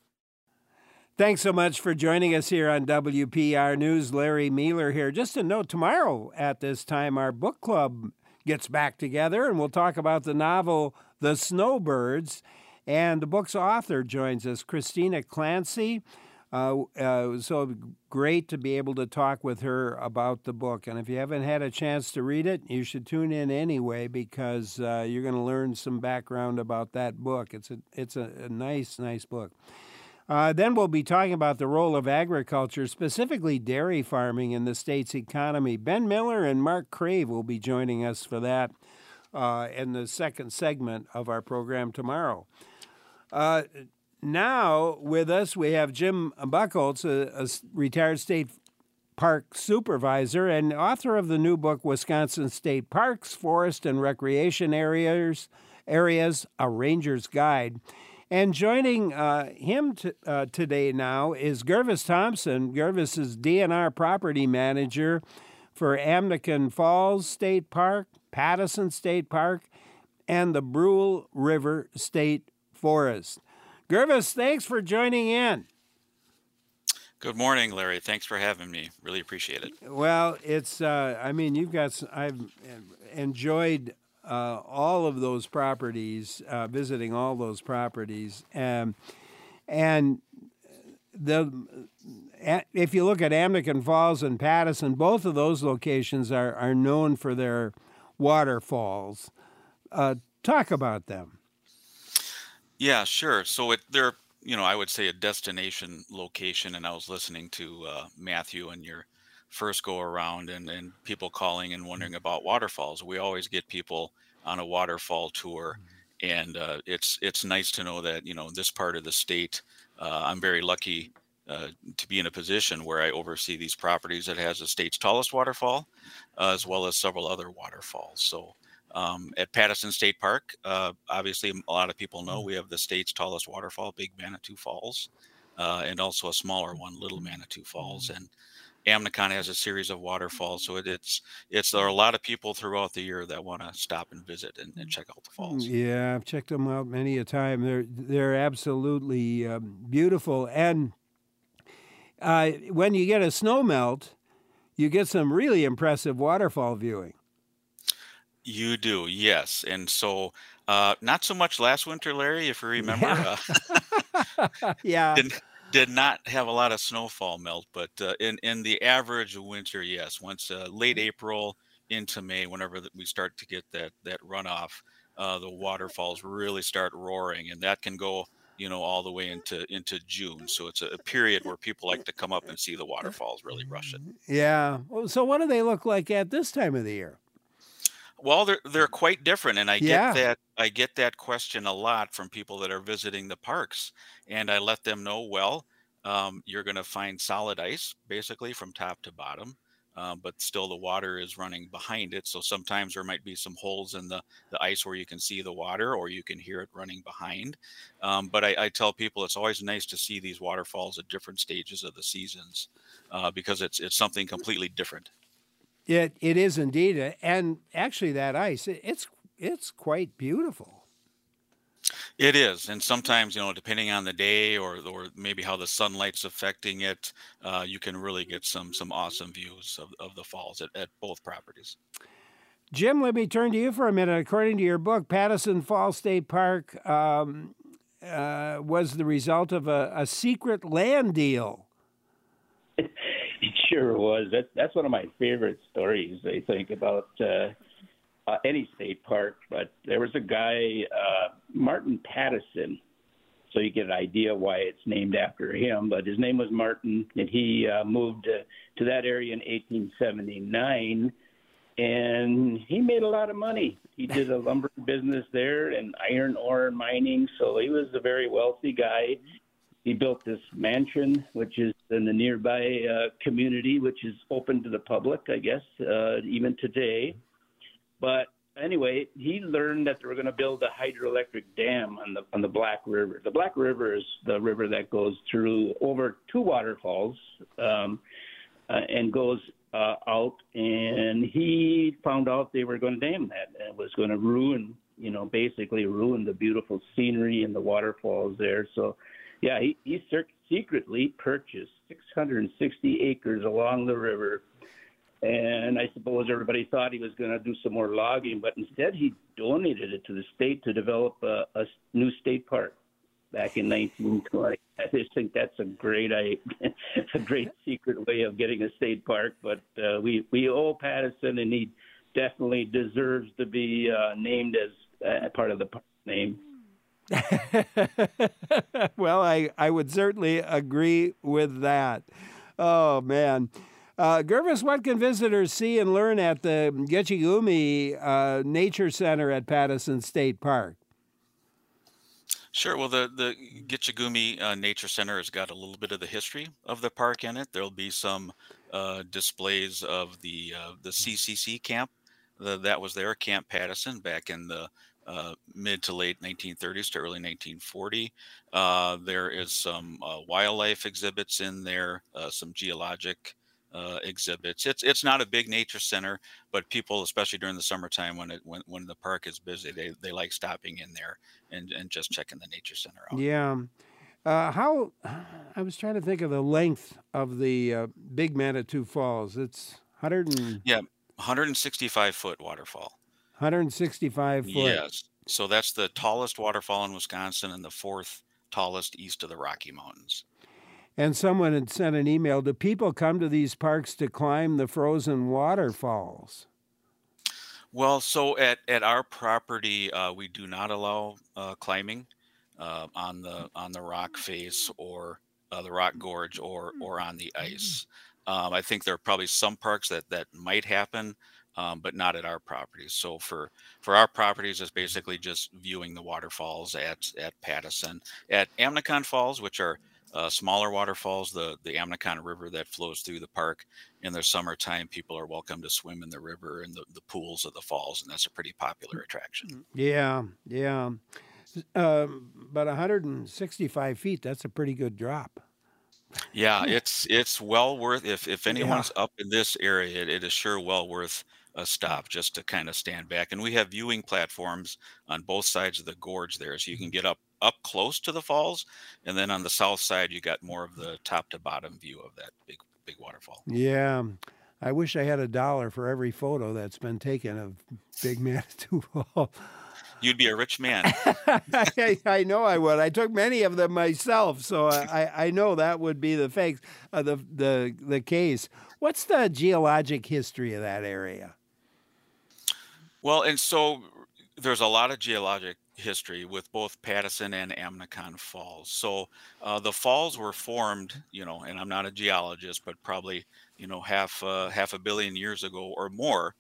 Thanks so much for joining us here on W P R News. Larry Mueller here. Just a note, tomorrow at this time, our book club gets back together, and we'll talk about the novel The Snowbirds. And the book's author joins us, Christina Clancy. Uh, uh, it was so great to be able to talk with her about the book. And if you haven't had a chance to read it, you should tune in anyway, because uh, you're going to learn some background about that book. It's a, it's a, a nice, nice book. Uh, then we'll be talking about the role of agriculture, specifically dairy farming, in the state's economy. Ben Miller and Mark Crave will be joining us for that uh, in the second segment of our program tomorrow. Uh, now with us, we have Jim Buchholz, a, a retired state park supervisor and author of the new book, Wisconsin State Parks, Forest and Recreation Areas, areas A Ranger's Guide. And joining uh, him t- uh, today now is Gervis Thompson. Gervis is D N R property manager for Amnican Falls State Park, Pattison State Park, and the Brule River State Forest. Gervis, thanks for joining in. Good morning, Larry. Thanks for having me. Really appreciate it. Well, it's, uh, I mean, you've got, I've enjoyed uh, all of those properties, uh, visiting all those properties. Um, and the if you look at Amnican Falls and Pattison, both of those locations are, are known for their waterfalls. Uh, talk about them. Yeah, sure. So it, they're, you know, I would say a destination location, and I was listening to uh, Matthew and your first go around, and, and people calling and wondering about waterfalls. We always get people on a waterfall tour, and uh, it's it's nice to know that, you know, this part of the state, uh, I'm very lucky uh, to be in a position where I oversee these properties that has the state's tallest waterfall, uh, as well as several other waterfalls. So Um, at Pattison State Park, uh, obviously a lot of people know we have the state's tallest waterfall, Big Manitou Falls, uh, and also a smaller one, Little Manitou Falls. And Amnicon has a series of waterfalls, so it, it's it's there are a lot of people throughout the year that want to stop and visit and, and check out the falls. Yeah, I've checked them out many a time. They're they're absolutely um, beautiful, and uh, when you get a snow melt, you get some really impressive waterfall viewing. You do, yes. And so, uh, not so much last winter, Larry, if you remember. Yeah. Uh, yeah. Did, did not have a lot of snowfall melt, but uh, in, in the average winter, yes. Once uh, late April into May, whenever we start to get that, that runoff, uh, the waterfalls really start roaring, and that can go, you know, all the way into, into June. So it's a, a period where people like to come up and see the waterfalls really rush it. Yeah. Well, so what do they look like at this time of the year? Well, they're they're quite different, and I get Yeah. that I get that question a lot from people that are visiting the parks, and I let them know, well, um, you're going to find solid ice basically from top to bottom, um, but still the water is running behind it. So sometimes there might be some holes in the the ice where you can see the water or you can hear it running behind. Um, but I, I tell people it's always nice to see these waterfalls at different stages of the seasons, uh, because it's it's something completely different. It it is indeed, a- and actually that ice, it, it's it's quite beautiful. It is, and sometimes, you know, depending on the day or or maybe how the sunlight's affecting it, uh, you can really get some some awesome views of, of the falls at, at both properties. Jim, let me turn to you for a minute. According to your book, Pattison Falls State Park um, uh, was the result of a, a secret land deal. It sure was. That, that's one of my favorite stories, I think, about uh, uh, any state park. But there was a guy, uh, Martin Pattison, so you get an idea why it's named after him. But his name was Martin, and he uh, moved uh, to that area in eighteen seventy-nine, and he made a lot of money. He did a lumber business there and iron ore mining, so he was a very wealthy guy. He built this mansion, which is in the nearby uh, community, which is open to the public, I guess, uh, even today. But anyway, he learned that they were going to build a hydroelectric dam on the on the Black River. The Black River is the river that goes through over two waterfalls um, uh, and goes uh, out. And he found out they were going to dam that, and it was going to ruin, you know, basically ruin the beautiful scenery and the waterfalls there. So. Yeah, he, he secretly purchased six hundred sixty acres along the river, and I suppose everybody thought he was going to do some more logging, but instead he donated it to the state to develop a, a new state park back in nineteen twenty. I just think that's a great a great secret way of getting a state park, but uh, we, we owe Pattison, and he definitely deserves to be uh, named as uh, part of the park name. Well, I, I would certainly agree with that. Oh, man. Uh, Gervis, what can visitors see and learn at the Gitche Gumee uh, Nature Center at Pattison State Park? Sure. Well, the the Gitche Gumee uh, Nature Center has got a little bit of the history of the park in it. There'll be some uh, displays of the uh, the C C C camp the, that was there, Camp Pattison, back in the uh, mid to late nineteen thirties to early nineteen forty. Uh, there is some uh, wildlife exhibits in there, uh, some geologic uh, exhibits. It's it's not a big nature center, but people, especially during the summertime when it when, when the park is busy, they, they like stopping in there and, and just checking the nature center out. Yeah. Uh, how, I was trying to think of the length of the uh, Big Manitou Falls. It's one hundred and... Yeah, one hundred sixty-five foot waterfall. one hundred sixty-five foot. Yes. So that's the tallest waterfall in Wisconsin and the fourth tallest east of the Rocky Mountains. And someone had sent an email. Do people come to these parks to climb the frozen waterfalls? Well, so at, at our property, uh, we do not allow uh, climbing uh, on the on the rock face or uh, the rock gorge or or on the ice. Um, I think there are probably some parks that that might happen, um, but not at our properties. So for for our properties, it's basically just viewing the waterfalls at at Pattison, at Amnicon Falls, which are uh, smaller waterfalls. The the Amnicon River that flows through the park. In the summertime, people are welcome to swim in the river and the, the pools of the falls, and that's a pretty popular attraction. Yeah, yeah. Um, but one hundred sixty-five feet, that's a pretty good drop. Yeah, it's it's well worth, if if anyone's up in this area, it, it is sure well worth a stop just to kind of stand back. And we have viewing platforms on both sides of the gorge there, so you can get up up close to the falls, and then on the south side, you got more of the top to bottom view of that big big waterfall. Yeah. I wish I had a dollar for every photo that's been taken of Big Manitou Falls. You'd be a rich man. I, I know I would. I took many of them myself, so I, I know that would be the fakes, uh, the the the case. What's the geologic history of that area? Well, and so there's a lot of geologic history with both Pattison and Amnicon Falls. So uh, the falls were formed, you know, and I'm not a geologist, but probably, you know, half uh, half a billion years ago or more.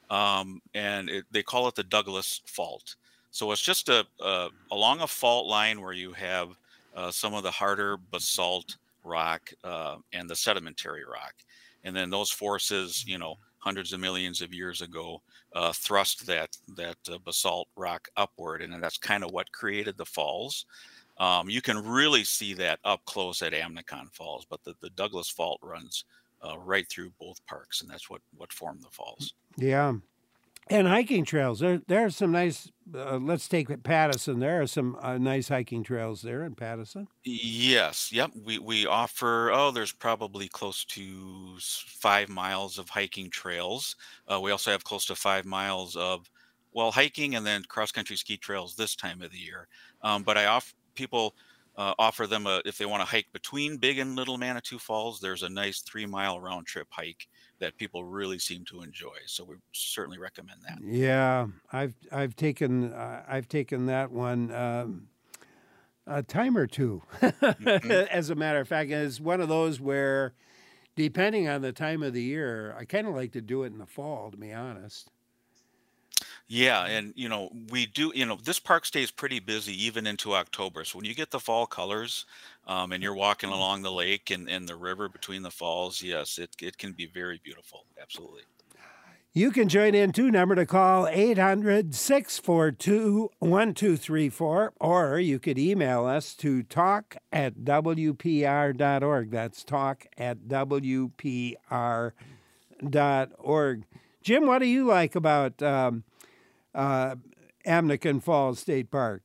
um, and it, they call it the Douglas Fault. So it's just a, a along a fault line where you have uh, some of the harder basalt rock uh, and the sedimentary rock, and then those forces, you know, hundreds of millions of years ago, uh, thrust that that uh, basalt rock upward, and that's kind of what created the falls. Um, you can really see that up close at Amnicon Falls, but the, the Douglas Fault runs uh, right through both parks, and that's what what formed the falls. Yeah. And hiking trails. There, there are some nice, uh, let's take Pattison. There are some uh, nice hiking trails there in Pattison. Yes. Yep. We, we offer, oh, there's probably close to s- five miles of hiking trails. Uh, we also have close to five miles of, well, hiking and then cross-country ski trails this time of the year. Um, but I offer people uh, offer them a, if they want to hike between Big and Little Manitou Falls, there's a nice three mile round trip hike that people really seem to enjoy. So we certainly recommend that. Yeah, I've I've taken uh, I've taken that one um, a time or two. Mm-hmm. As a matter of fact, it's one of those where, depending on the time of the year, I kind of like to do it in the fall, to be honest. Yeah, and you know, we do, you know, this park stays pretty busy even into October. So when you get the fall colors um, and you're walking along the lake and, and the river between the falls, yes, it, it can be very beautiful. Absolutely. You can join in too. Number to call eight hundred, six four two, one two three four, or you could email us to talk at w p r dot org. That's talk at w p r dot org. Jim, what do you like about um, uh, Amnicon Falls State Park?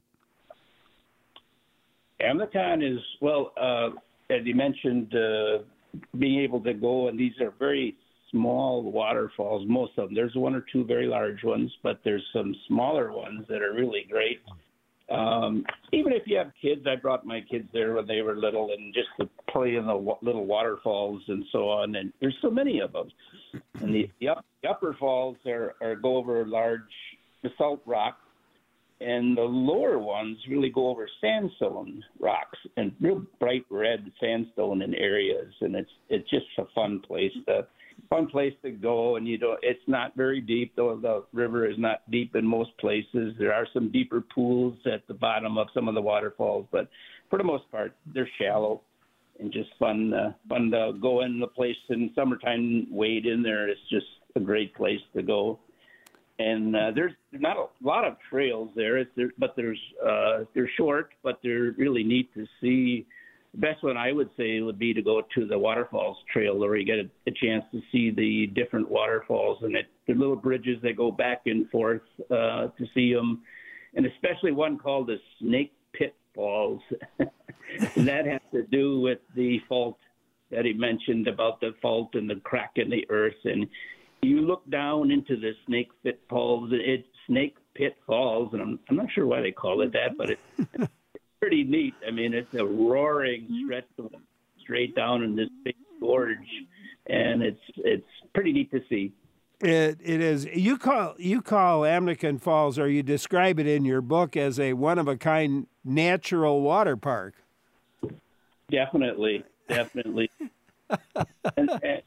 Amnicon is, well, uh, as you mentioned, uh, being able to go, and these are very small waterfalls, most of them. There's one or two very large ones, but there's some smaller ones that are really great. Um, even if you have kids, I brought my kids there when they were little, and just to play in the w- little waterfalls and so on. And there's so many of them. And the, the, up, the upper falls are, are go over large basalt rock, and the lower ones really go over sandstone rocks and real bright red sandstone in areas. And it's it's just a fun place to fun place to go. And you don't it's not very deep, though the river is not deep in most places. There are some deeper pools at the bottom of some of the waterfalls, but for the most part they're shallow and just fun uh, fun to go in the place in summertime, wade in there. It's just a great place to go. And uh, there's not a lot of trails there, it's there but there's uh, they're short, but they're really neat to see. The best one I would say would be to go to the Waterfalls Trail, where you get a, a chance to see the different waterfalls, and it, the little bridges that go back and forth uh, to see them, and especially one called the Snake Pit Falls. And that has to do with the fault that he mentioned about the fault and the crack in the earth. And you look down into the Snake Pit Falls, it's Snake Pit Falls, and I'm, I'm not sure why they call it that, but it, it's pretty neat. I mean, it's a roaring stretch straight down in this big gorge, and it's it's pretty neat to see. It it is. You call you call Amnicon Falls, or you describe it in your book as a one of a kind natural water park. Definitely, definitely, and, and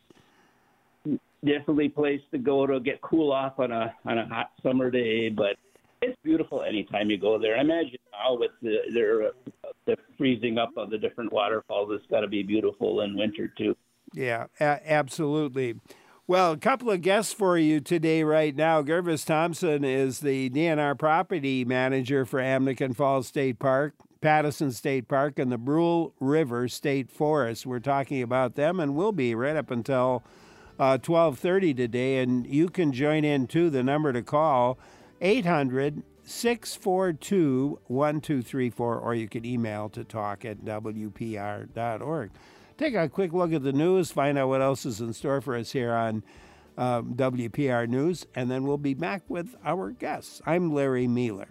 definitely a place to go to get cool off on a on a hot summer day. But it's beautiful anytime you go there. I imagine now with the their uh, the freezing up of the different waterfalls, it's got to be beautiful in winter too. Yeah, a- absolutely. Well, a couple of guests for you today right now. Gervis Thompson is the D N R property manager for Amnicon Falls State Park, Pattison State Park, and the Brule River State Forest. We're talking about them, and we'll be right up until uh, twelve thirty today. And you can join in, too. The number to call, eight hundred, six four two, one two three four, or you can email to talk at w p r dot org. Take a quick look at the news, find out what else is in store for us here on um, W P R News, and then we'll be back with our guests. I'm Larry Mueller.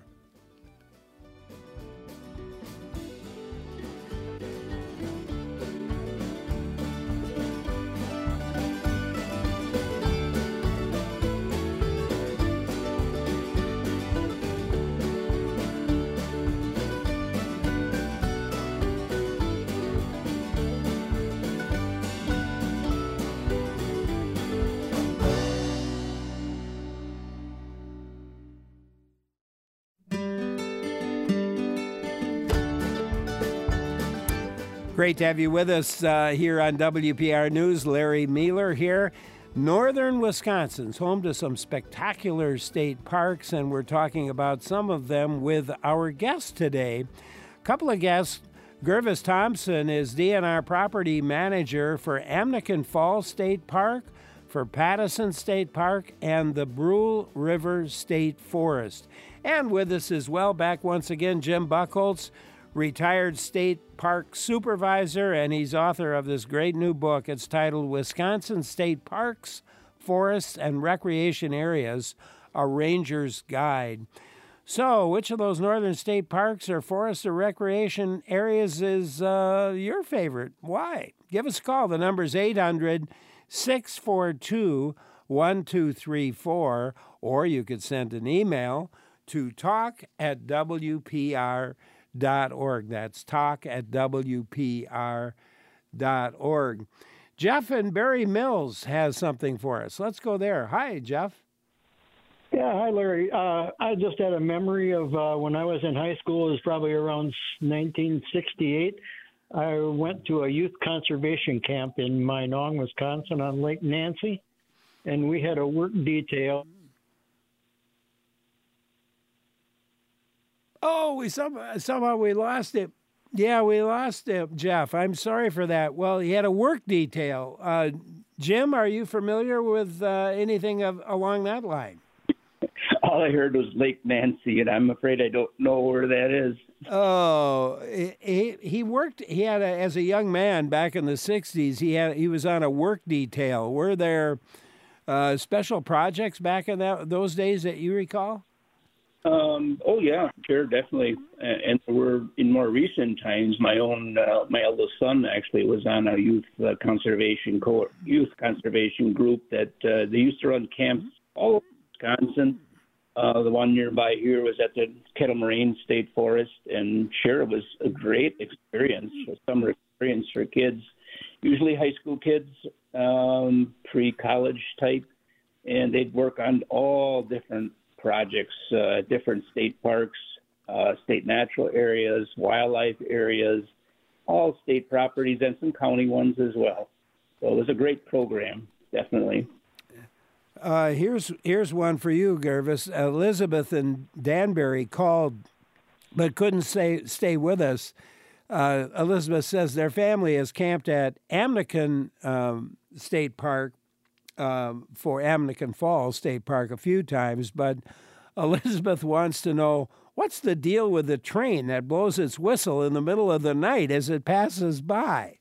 Great to have you with us uh, here on W P R News. Larry Mueller here. Northern Wisconsin's home to some spectacular state parks, and we're talking about some of them with our guest today. A couple of guests. Gervis Thompson is D N R property manager for Amnacan Falls State Park, for Pattison State Park, and the Brule River State Forest. And with us as well, back once again, Jim Buchholz, retired state park supervisor, and he's author of this great new book. It's titled Wisconsin State Parks, Forests, and Recreation Areas, A Ranger's Guide. So, which of those northern state parks or forests or recreation areas is uh, your favorite? Why? Give us a call. The number's eight hundred, six four two, one two three four, or you could send an email to talk at W P R dot org. That's talk at W P R dot org. Jeff in Berry Mills has something for us. Let's go there. Hi, Jeff. Yeah, hi, Larry. Uh, I just had a memory of uh, when I was in high school. It was probably around nineteen sixty-eight. I went to a youth conservation camp in Minong, Wisconsin on Lake Nancy, and we had a work detail. Oh, we somehow, somehow we lost it. Yeah, we lost it, Jeff. I'm sorry for that. Well, he had a work detail. Uh, Jim, are you familiar with uh, anything of, along that line? All I heard was Lake Nancy, and I'm afraid I don't know where that is. Oh, he he worked. He had a, as a young man back in the sixties. He had he was on a work detail. Were there uh, special projects back in that those days that you recall? Um, oh yeah, sure, definitely. And, and there were in more recent times. My own, uh, my eldest son actually was on a youth uh, conservation co- youth conservation group that uh, they used to run camps all over Wisconsin. Uh, the one nearby here was at the Kettle Moraine State Forest, and sure, it was a great experience, a summer experience for kids, usually high school kids, um, pre-college type, and they'd work on all different projects, uh, different state parks, uh, state natural areas, wildlife areas, all state properties, and some county ones as well. So it was a great program, definitely. Uh, here's here's one for you, Gervis. Elizabeth and Danbury called, but couldn't stay stay with us. Uh, Elizabeth says their family has camped at Amnacan um, State Park um, for Amnacan Falls State Park a few times, but Elizabeth wants to know what's the deal with the train that blows its whistle in the middle of the night as it passes by.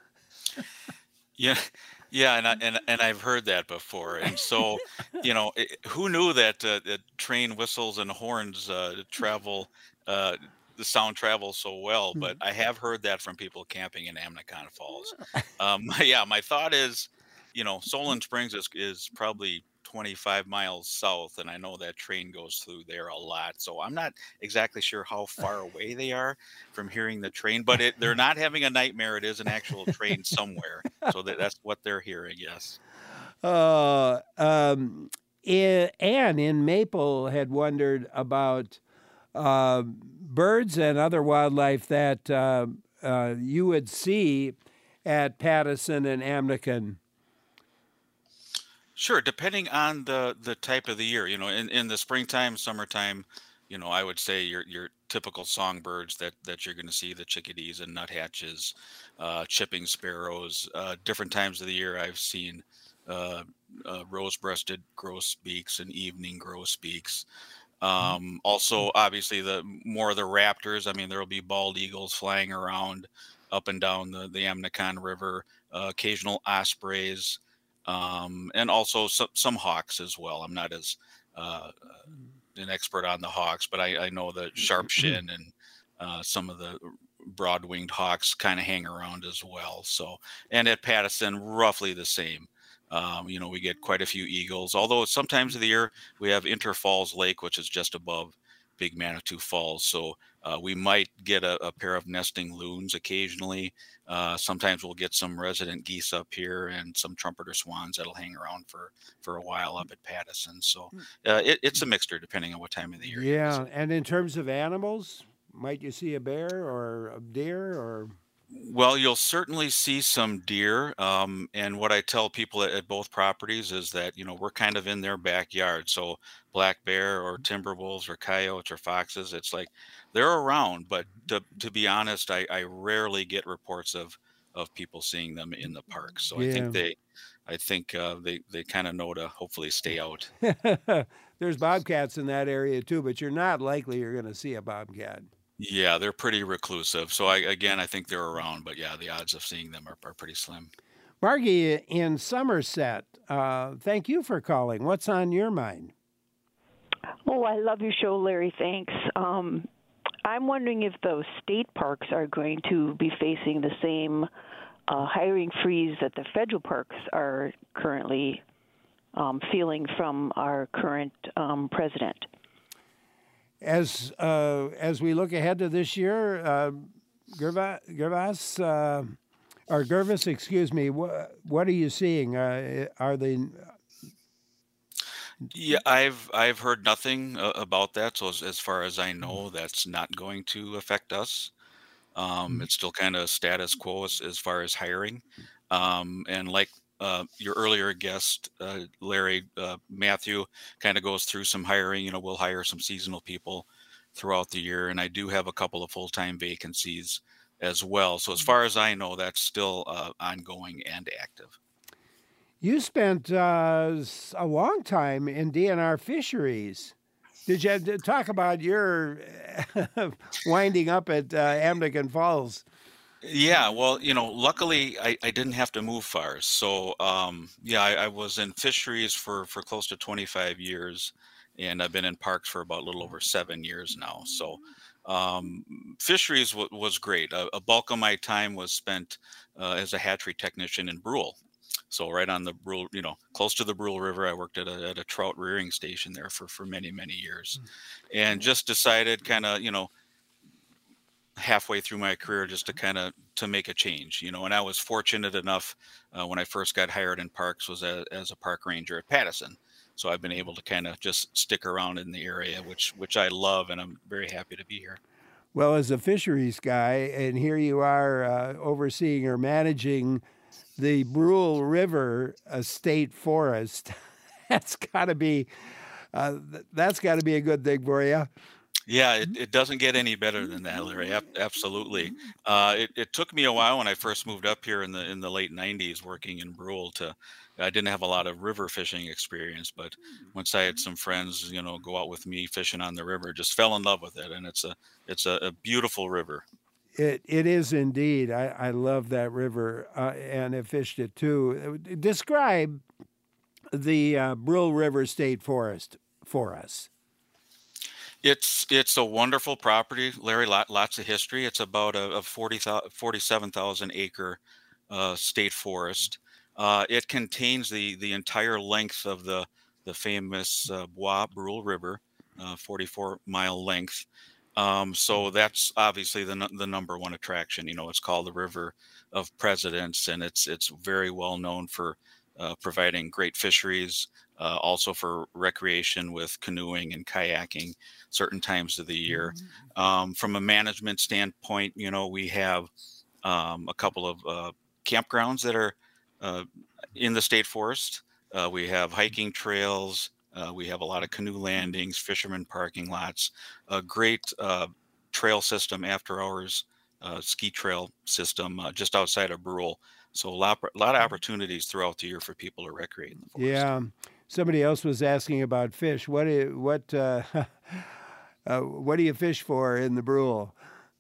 Yeah. Yeah, and I, and and I've heard that before, and so, you know, it, who knew that uh, that train whistles and horns uh, travel, uh, the sound travels so well? But I have heard that from people camping in Amnacan Falls. Um, yeah, my thought is, you know, Solon Springs is is probably twenty-five miles south, and I know that train goes through there a lot. So I'm not exactly sure how far away they are from hearing the train, but it, they're not having a nightmare. It is an actual train somewhere. So that, that's what they're hearing, yes. Uh, um, I- Anne in Maple had wondered about uh, birds and other wildlife that uh, uh, you would see at Pattison and Amnacan. Sure, depending on the the type of the year. You know, in, in the springtime, summertime, you know, I would say your your typical songbirds that that you're going to see, the chickadees and nuthatches, uh, chipping sparrows. Uh, different times of the year, I've seen uh, uh, rose-breasted grosbeaks and evening grosbeaks. Um, also, obviously, the more of the raptors. I mean, there will be bald eagles flying around up and down the the Amnacan River. Uh, occasional ospreys. Um, and also some, some hawks as well. I'm not as uh, an expert on the hawks, but I, I know the sharp shin and uh, some of the broad-winged hawks kind of hang around as well. So, and at Pattison, roughly the same. Um, you know, we get quite a few eagles, although sometimes of the year we have Inter Falls Lake, which is just above Big Manitou Falls. So uh, we might get a, a pair of nesting loons occasionally. Uh, sometimes we'll get some resident geese up here and some trumpeter swans that'll hang around for, for a while up at Pattison. So uh, it, it's a mixture depending on what time of the year. Yeah, and in terms of animals, might you see a bear or a deer or? Well, you'll certainly see some deer. Um, and what I tell people at, at both properties is that, you know, we're kind of in their backyard. So black bear or timber wolves or coyotes or foxes, it's like they're around. But to, to be honest, I, I rarely get reports of, of people seeing them in the park. So I think Yeah. they, I think uh, they, they kind of know to hopefully stay out. There's bobcats in that area too, but you're not likely you're going to see a bobcat. Yeah, they're pretty reclusive. So I, again, I think they're around, but yeah, the odds of seeing them are, are pretty slim. Margie in Somerset, uh, thank you for calling. What's on your mind? Oh, I love your show, Larry. Thanks. Um, I'm wondering if those state parks are going to be facing the same uh, hiring freeze that the federal parks are currently um, feeling from our current um, president. As uh, as we look ahead to this year, uh, Gervas, Gervas uh, or Gervis, excuse me, what what are you seeing? Uh, are they? Yeah, I've I've heard nothing uh, about that. So as, as far as I know, that's not going to affect us. Um, it's still kind of status quo as, as far as hiring. Um, and like uh, your earlier guest, uh, Larry, uh, Matthew, kind of goes through some hiring. You know, we'll hire some seasonal people throughout the year, and I do have a couple of full-time vacancies as well. So as far as I know, that's still uh, ongoing and active. You spent uh, a long time in D N R Fisheries. Did you talk about your winding up at uh, Amdeken Falls? Yeah, well, you know, luckily I, I didn't have to move far. So, um, yeah, I, I was in fisheries for, for close to twenty-five years, and I've been in parks for about a little over seven years now. So, um, fisheries w- was great. A, a bulk of my time was spent uh, as a hatchery technician in Brule. So right on the Brule, you know, close to the Brule River. I worked at a, at a trout rearing station there for, for many, many years, and just decided kind of, you know, halfway through my career just to kind of to make a change, you know. And I was fortunate enough uh, when I first got hired in parks was a, as a park ranger at Pattison. So I've been able to kind of just stick around in the area, which which I love, and I'm very happy to be here. Well, as a fisheries guy, and here you are uh, overseeing or managing the Brule River uh, State Forest. That's got to be uh, that's got to be a good thing for you. Yeah, it, it doesn't get any better than that, Larry. Ab- absolutely. Uh, it, it took me a while when I first moved up here in the in the late nineties, working in Brule. To I didn't have a lot of river fishing experience, but once I had some friends, you know, go out with me fishing on the river, just fell in love with it, and it's a it's a, a beautiful river. It it is indeed. I, I love that river, uh, and have fished it too. Describe the uh, Brule River State Forest for us. It's it's a wonderful property, Larry. Lot, lots of history. It's about a, a forty, forty-seven thousand acre uh, state forest. Uh, it contains the the entire length of the the famous uh, Bois Brule River, uh, forty-four mile length. Um, so that's obviously the the number one attraction. You know, it's called the River of Presidents, and it's it's very well known for uh, providing great fisheries, uh, also for recreation with canoeing and kayaking certain times of the year. Um, from a management standpoint, you know, we have um, a couple of uh, campgrounds that are uh, in the state forest. Uh, we have hiking trails. Uh, we have a lot of canoe landings, fishermen parking lots, a great uh, trail system, after hours uh, ski trail system uh, just outside of Brule. So a lot, a lot of opportunities throughout the year for people to recreate in the forest. Yeah. Somebody else was asking about fish. What do, what uh, uh, what do you fish for in the Brule?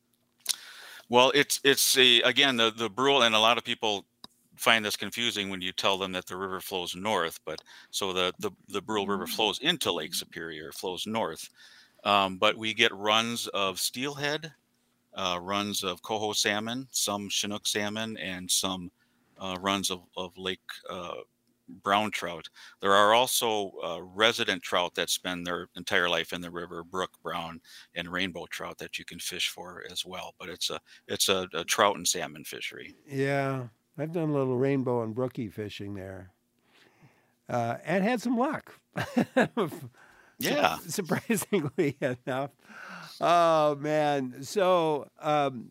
Well, it's it's a, again the the Brule, and a lot of people find this confusing when you tell them that the river flows north. But so the the, the Brule River flows into Lake Superior, flows north. Um, but we get runs of steelhead, uh, runs of coho salmon, some Chinook salmon, and some uh, runs of of Lake uh, brown trout. There are also uh, resident trout that spend their entire life in the river, brook brown and rainbow trout that you can fish for as well. But it's a it's a, a trout and salmon fishery. Yeah, I've done a little rainbow and brookie fishing there, uh, and had some luck. Yeah, surprisingly enough. Oh man! So um,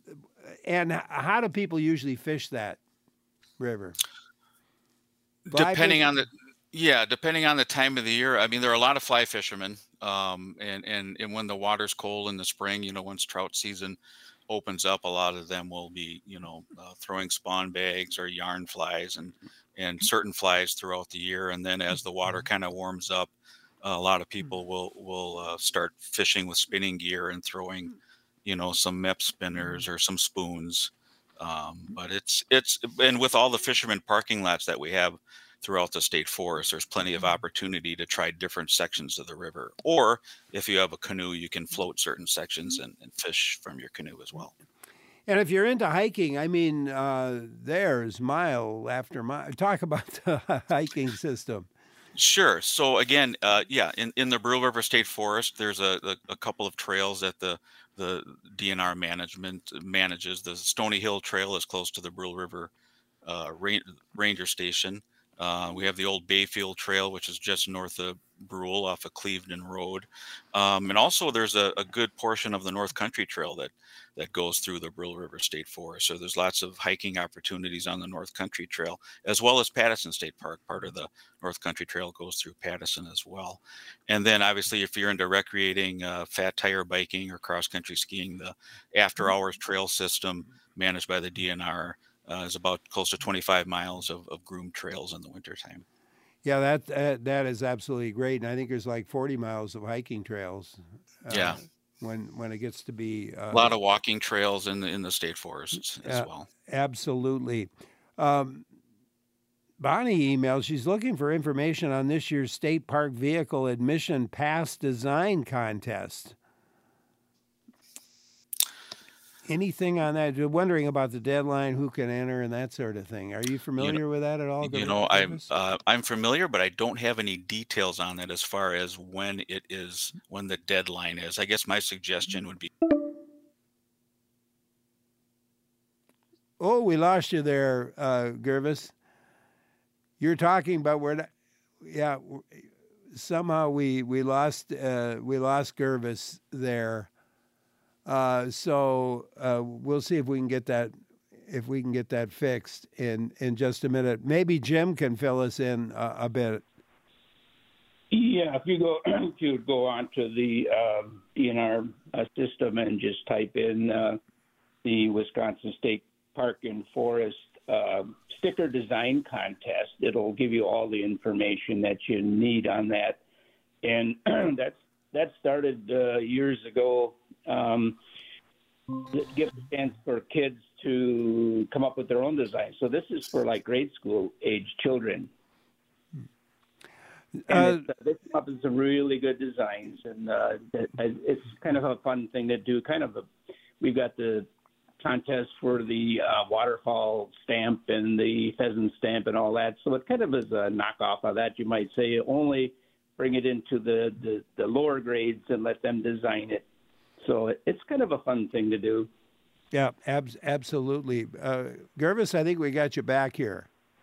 and h- how do people usually fish that river? Fly Depending fish? on the yeah, depending on the time of the year. I mean, there are a lot of fly fishermen, um, and and and when the water's cold in the spring, you know, once trout season opens up, a lot of them will be, you know, uh, throwing spawn bags or yarn flies and and certain flies throughout the year. And then as the water kind of warms up, a lot of people will will uh, start fishing with spinning gear and throwing, you know, some mep spinners or some spoons. Um, but it's it's and with all the fishermen parking lots that we have throughout the state forest, there's plenty of opportunity to try different sections of the river. Or if you have a canoe, you can float certain sections and, and fish from your canoe as well. And if you're into hiking, I mean, uh, there's mile after mile. Talk about the hiking system. Sure. So again, uh, yeah, in, in the Brule River State Forest, there's a, a, a couple of trails that the the D N R management manages. The Stony Hill Trail is close to the Brule River uh, Ran- Ranger Station. Uh, we have the old Bayfield Trail, which is just north of Brule off of Cleveland Road. Um, and also there's a, a good portion of the North Country Trail that, that goes through the Brule River State Forest. So there's lots of hiking opportunities on the North Country Trail, as well as Pattison State Park. Part of the North Country Trail goes through Pattison as well. And then obviously if you're into recreating uh, fat tire biking or cross-country skiing, the after hours trail system managed by the D N R Uh, is about close to twenty-five miles of, of groomed trails in the wintertime. Yeah, that, that that is absolutely great, and I think there's like forty miles of hiking trails. Uh, Yeah, when when it gets to be uh, a lot of walking trails in the in the state forests as uh, well. absolutely. Um, Bonnie emails. She's looking for information on this year's state park vehicle admission pass design contest. Anything on that? You're wondering about the deadline, who can enter, and that sort of thing. Are you familiar You know, with that at all? you know, I'm uh, I'm familiar, but I don't have any details on it as far as when it is, when the deadline is. I guess my suggestion would be. Oh, we lost you there, uh, Gervis. You're talking about where, yeah. Somehow we we lost uh, we lost Gervis there. Uh, so uh, we'll see if we can get that if we can get that fixed in, in just a minute. Maybe Jim can fill us in a, a bit. Yeah, if you go if you go onto the uh, D N R uh, system and just type in uh, the Wisconsin State Park and Forest uh, sticker design contest, it'll give you all the information that you need on that. And that's that started uh, years ago. Um, give a chance for kids to come up with their own design. So this is for like grade school age children. And Uh, it's, uh, they come up with some really good designs, and uh, it, it's kind of a fun thing to do. Kind of a, we've got the contest for the uh, waterfall stamp and the pheasant stamp and all that. So it kind of is a knockoff of that, you might say. Only bring it into the, the, the lower grades and let them design it. So it, it's kind of a fun thing to do. Yeah, abs- absolutely. Uh, Gervis, I think we got you back here.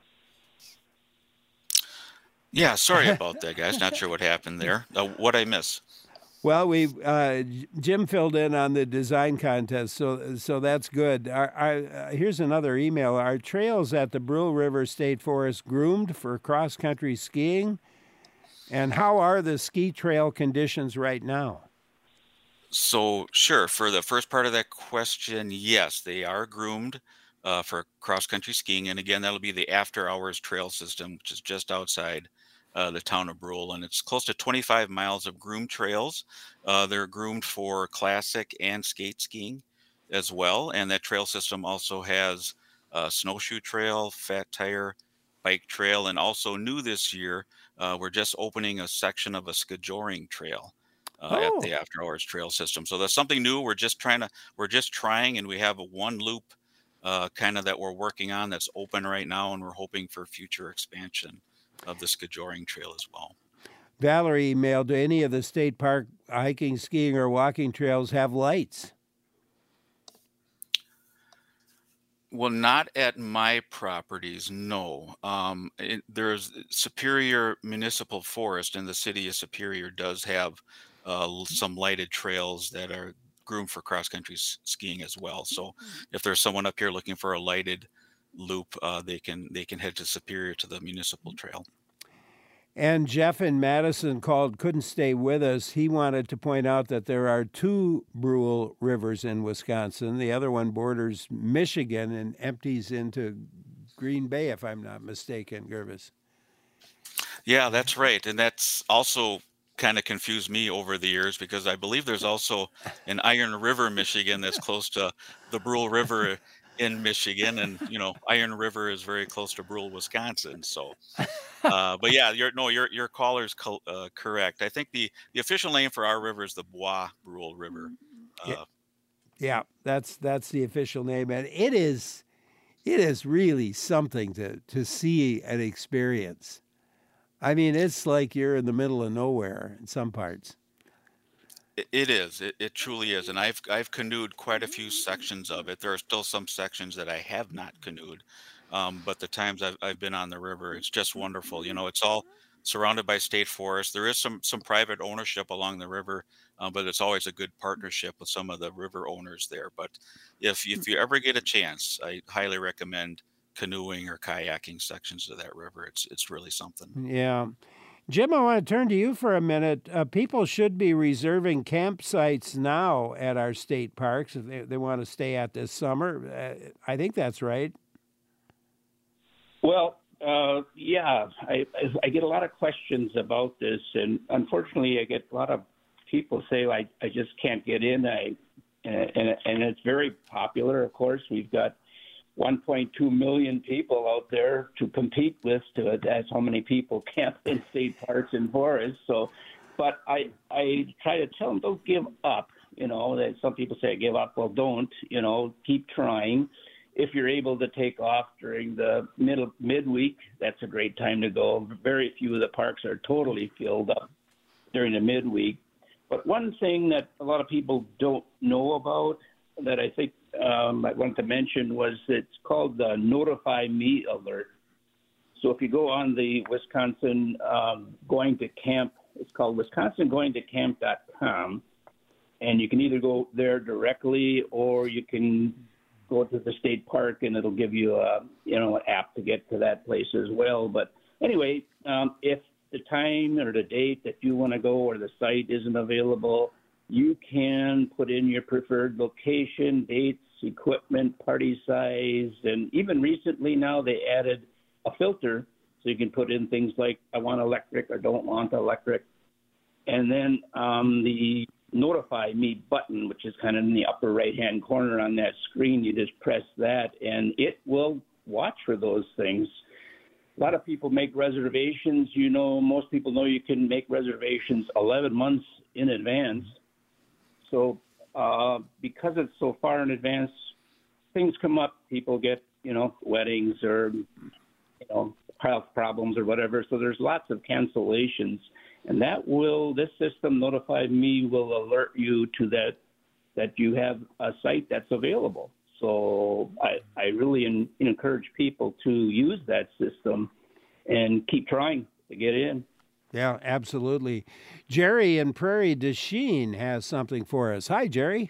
Yeah, sorry about that, guys. Not sure what happened there. Uh, what I miss? Well, we uh, Jim filled in on the design contest, so so that's good. Our, our, uh, here's another email. Are trails at the Brule River State Forest groomed for cross-country skiing? And how are the ski trail conditions right now? So, sure, for the first part of that question, yes, they are groomed uh, for cross-country skiing. And again, that'll be the after-hours trail system, which is just outside uh, the town of Brule. And it's close to twenty-five miles of groomed trails. Uh, they're groomed for classic and skate skiing as well. And that trail system also has a snowshoe trail, fat tire, bike trail, and also new this year, uh, we're just opening a section of a skijoring trail. Uh, Oh. at the after hours trail system. So that's something new. We're just trying to, we're just trying, and we have a one loop uh, kind of that we're working on that's open right now, and we're hoping for future expansion of the skijoring trail as well. Valerie emailed, do any of the state park hiking, skiing, or walking trails have lights? Well, not at my properties, no. Um, it, there's Superior Municipal Forest, and the city of Superior does have uh, some lighted trails that are groomed for cross-country s- skiing as well. So if there's someone up here looking for a lighted loop, uh, they can they can head to Superior to the municipal trail. And Jeff in Madison called, couldn't stay with us. He wanted to point out that there are two Brule rivers in Wisconsin. The other one borders Michigan and empties into Green Bay, if I'm not mistaken, Gervis. Yeah, that's right. And that's also kind of confused me over the years, because I believe there's also an Iron River, Michigan, that's close to the Brule River in Michigan. And, you know, Iron River is very close to Brule, Wisconsin. So, uh, but yeah, you're, no, your your caller's co- uh, correct. I think the, the official name for our river is the Bois Brule River. Uh, yeah. yeah, that's that's the official name. And it is, it is really something to, to see and experience. I mean, it's like you're in the middle of nowhere in some parts. It, it is. It, it truly is. And I've I've canoed quite a few sections of it. There are still some sections that I have not canoed. Um, but the times I've, I've been on the river, it's just wonderful. You know, it's all surrounded by state forest. There is some some private ownership along the river, uh, but it's always a good partnership with some of the river owners there. But if, if you ever get a chance, I highly recommend canoeing or kayaking sections of that river. It's it's really something. Yeah. Jim, I want to turn to you for a minute. Uh, people should be reserving campsites now at our state parks if they, they want to stay at this summer. Uh, I think that's right. Well, uh, yeah, I, I get a lot of questions about this, and unfortunately, I get a lot of people say, I, I just can't get in. I and, and it's very popular, of course. We've got one point two million people out there to compete with. To that's how many people camp in state parks and forests. So, but I I try to tell them, don't give up. You know, that some people say give up. Well, don't. You know, keep trying. If you're able to take off during the middle midweek, that's a great time to go. Very few of the parks are totally filled up during the midweek. But one thing that a lot of people don't know about that I think um, I wanted to mention was it's called the Notify Me alert. So if you go on the Wisconsin um, Going to Camp, it's called wisconsin going to camp dot com, and you can either go there directly or you can go to the state park and it'll give you a you know an app to get to that place as well. But anyway, um, if the time or the date that you want to go or the site isn't available, you can put in your preferred location, dates, equipment, party size, and even recently now they added a filter so you can put in things like I want electric or don't want electric. And then um, the Notify Me button, which is kind of in the upper right-hand corner on that screen, you just press that and it will watch for those things. A lot of people make reservations. You know, most people know you can make reservations eleven months in advance. So uh, because it's so far in advance, things come up. People get, you know, weddings or, you know, health problems or whatever. So there's lots of cancellations. And that will, this system, Notify Me, will alert you to that, that you have a site that's available. So I, I really in, encourage people to use that system and keep trying to get in. Yeah, absolutely. Jerry in Prairie du Chien has something for us. Hi, Jerry.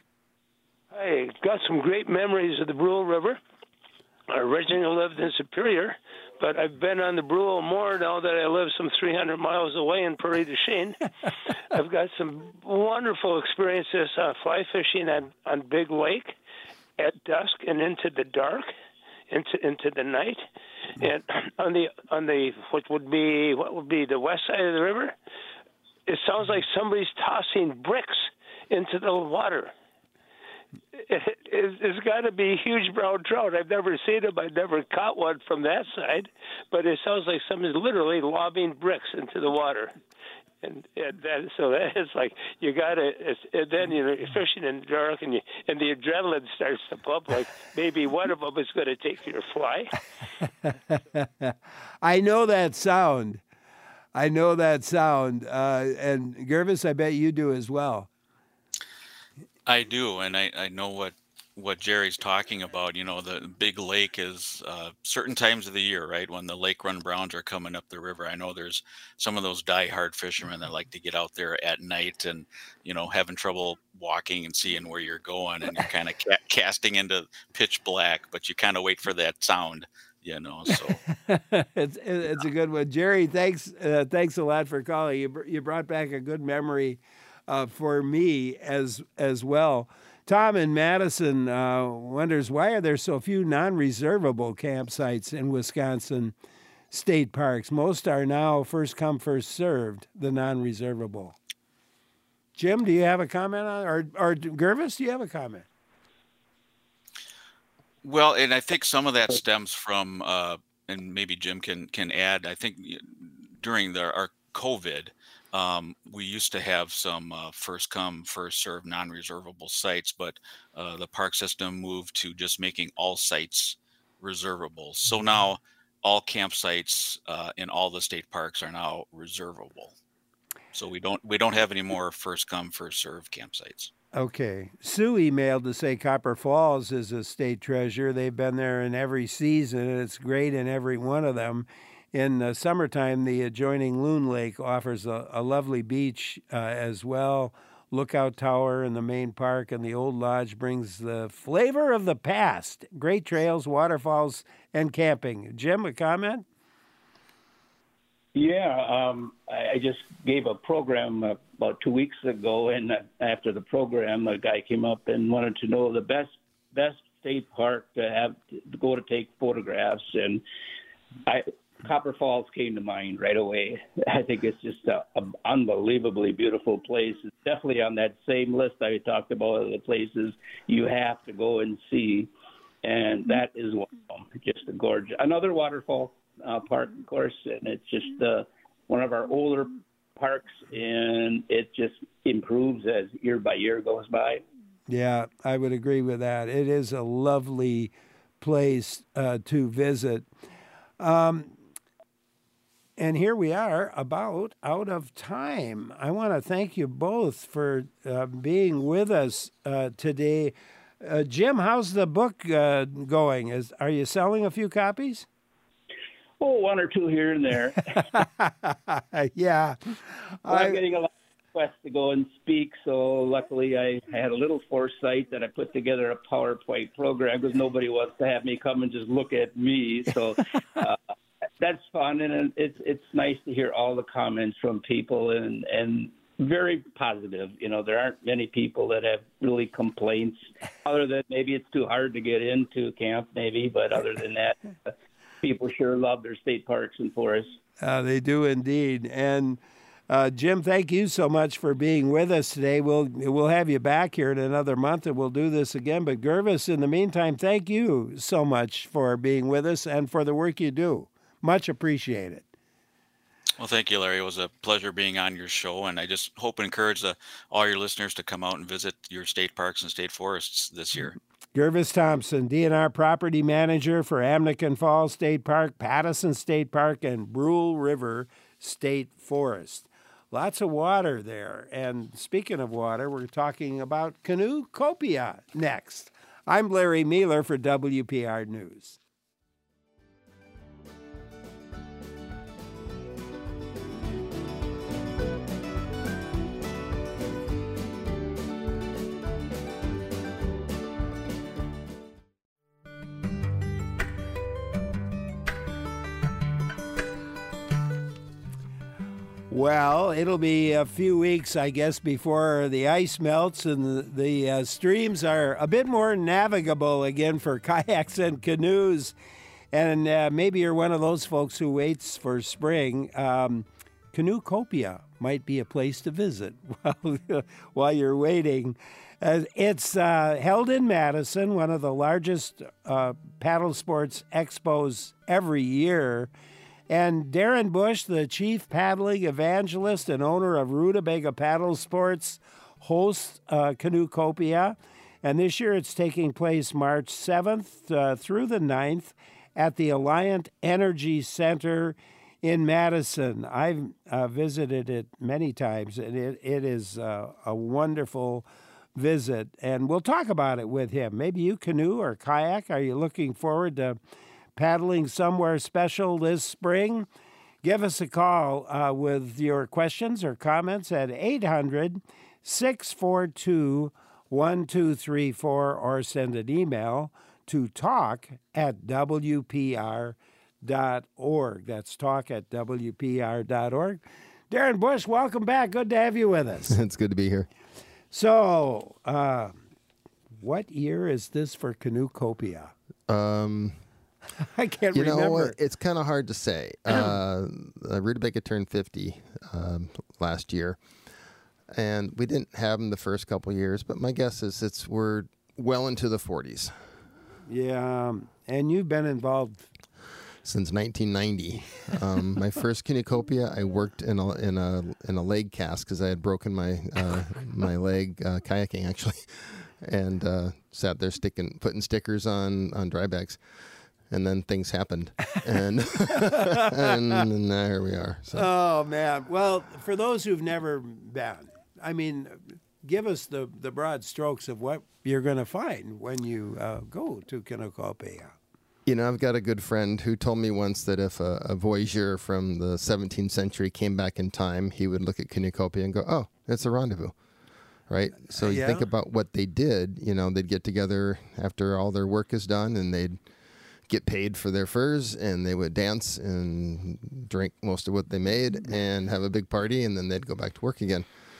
Hi, got some great memories of the Brule River. I originally lived in Superior, but I've been on the Brule more now that I live some three hundred miles away in Prairie du Chien. I've got some wonderful experiences uh, fly fishing on, on Big Lake at dusk and into the dark, into into the night. And on the on the what would be what would be the west side of the river, it sounds like somebody's tossing bricks into the water. It, it, it's got to be huge brown trout. I've never seen them. I've never caught one from that side, but it sounds like somebody's literally lobbing bricks into the water. And, and that, so that is like you got to. And then you know you're fishing in the dark, and you and the adrenaline starts to pump. Like maybe one of them is going to take your fly. I know that sound. I know that sound. Uh, and Gervis, I bet you do as well. I do, and I, I know what what Jerry's talking about. You know, the big lake is uh, certain times of the year, right? When the lake run browns are coming up the river. I know there's some of those diehard fishermen that like to get out there at night and, you know, having trouble walking and seeing where you're going, and you're kind of ca- casting into pitch black, but you kind of wait for that sound, you know. So it's it's a good one, Jerry. Thanks, uh, thanks a lot for calling. You you brought back a good memory uh, for me as as well. Tom in Madison uh, wonders, why are there so few non-reservable campsites in Wisconsin state parks? Most are now first come, first served, the non-reservable. Jim, do you have a comment on, or, or Gervis, do you have a comment? Well, and I think some of that stems from, uh, and maybe Jim can can add, I think during the, our COVID, Um, we used to have some uh, first come, first serve non-reservable sites, but uh, the park system moved to just making all sites reservable. So now all campsites uh, in all the state parks are now reservable. So we don't we don't have any more first come, first serve campsites. Okay. Sue emailed to say Copper Falls is a state treasure. They've been there in every season, and it's great in every one of them. In the summertime, the adjoining Loon Lake offers a, a lovely beach uh, as well. Lookout Tower in the main park and the old lodge brings the flavor of the past. Great trails, waterfalls, and camping. Jim, a comment? Yeah, um, I, I just gave a program uh, about two weeks ago, and uh, after the program, a guy came up and wanted to know the best best state park to have to go to take photographs, and I. Copper Falls came to mind right away. I think it's just an unbelievably beautiful place. It's definitely on that same list I talked about of the places you have to go and see, and that is one of them. Just a gorgeous. Another waterfall uh, park, of course, and it's just uh, one of our older parks, and it just improves as year by year goes by. Yeah, I would agree with that. It is a lovely place uh, to visit. Um, And here we are, about out of time. I want to thank you both for uh, being with us uh, today. Uh, Jim, how's the book uh, going? Is Are you selling a few copies? Oh, one or two here and there. Yeah. Well, I, I'm getting a lot of requests to go and speak, so luckily I had a little foresight that I put together a PowerPoint program because nobody wants to have me come and just look at me. So uh, that's fun, and it's it's nice to hear all the comments from people, and and very positive. You know, there aren't many people that have really complaints, other than maybe it's too hard to get into camp, maybe. But other than that, people sure love their state parks and forests. Uh, they do indeed. And uh, Jim, thank you so much for being with us today. We'll we'll have you back here in another month, and we'll do this again. But Gervis, in the meantime, thank you so much for being with us and for the work you do. Much appreciated. Well, thank you, Larry. It was a pleasure being on your show, and I just hope and encourage the, all your listeners to come out and visit your state parks and state forests this year. Gervis Thompson, D N R Property Manager for Amnican Falls State Park, Pattison State Park, and Brule River State Forest. Lots of water there. And speaking of water, we're talking about Canoecopia next. I'm Larry Mueller for W P R News. Well, it'll be a few weeks, I guess, before the ice melts and the, the uh, streams are a bit more navigable again for kayaks and canoes. And uh, maybe you're one of those folks who waits for spring. Um, Canoecopia might be a place to visit while, while you're waiting. Uh, it's uh, held in Madison, one of the largest uh, paddle sports expos every year. And Darren Bush, the chief paddling evangelist and owner of Rutabaga Paddle Sports, hosts uh, Canoecopia. And this year it's taking place March seventh uh, through the ninth at the Alliant Energy Center in Madison. I've uh, visited it many times, and it, it is uh, a wonderful visit, and we'll talk about it with him. Maybe you canoe or kayak. Are you looking forward to paddling somewhere special this spring? Give us a call uh, with your questions or comments at eight hundred, six four two, one two three four or send an email to talk at W P R dot org. That's talk at W P R dot org. Darren Bush, welcome back. Good to have you with us. It's good to be here. So, uh, what year is this for Canoecopia? Um, I can't you remember. know, it's kind of hard to say. Uh, Rutabaga turned fifty um, last year, and we didn't have them the first couple years, but my guess is it's we're well into the forties. Yeah, and you've been involved since nineteen ninety. Um, my first Canoecopia, I worked in a in a in a leg cast because I had broken my uh, my leg uh, kayaking actually, and uh, sat there sticking putting stickers on on dry bags, and then things happened, and and, and there we are. So. Oh man! Well, for those who've never been, I mean, give us the the broad strokes of what you're going to find when you uh, go to Canoecopia. You know, I've got a good friend who told me once that if a, a voyageur from the seventeenth century came back in time, he would look at Canoecopia and go, oh, it's a rendezvous, right? So you yeah. think about what they did. You know, they'd get together after all their work is done, and they'd get paid for their furs, and they would dance and drink most of what they made and have a big party, and then they'd go back to work again.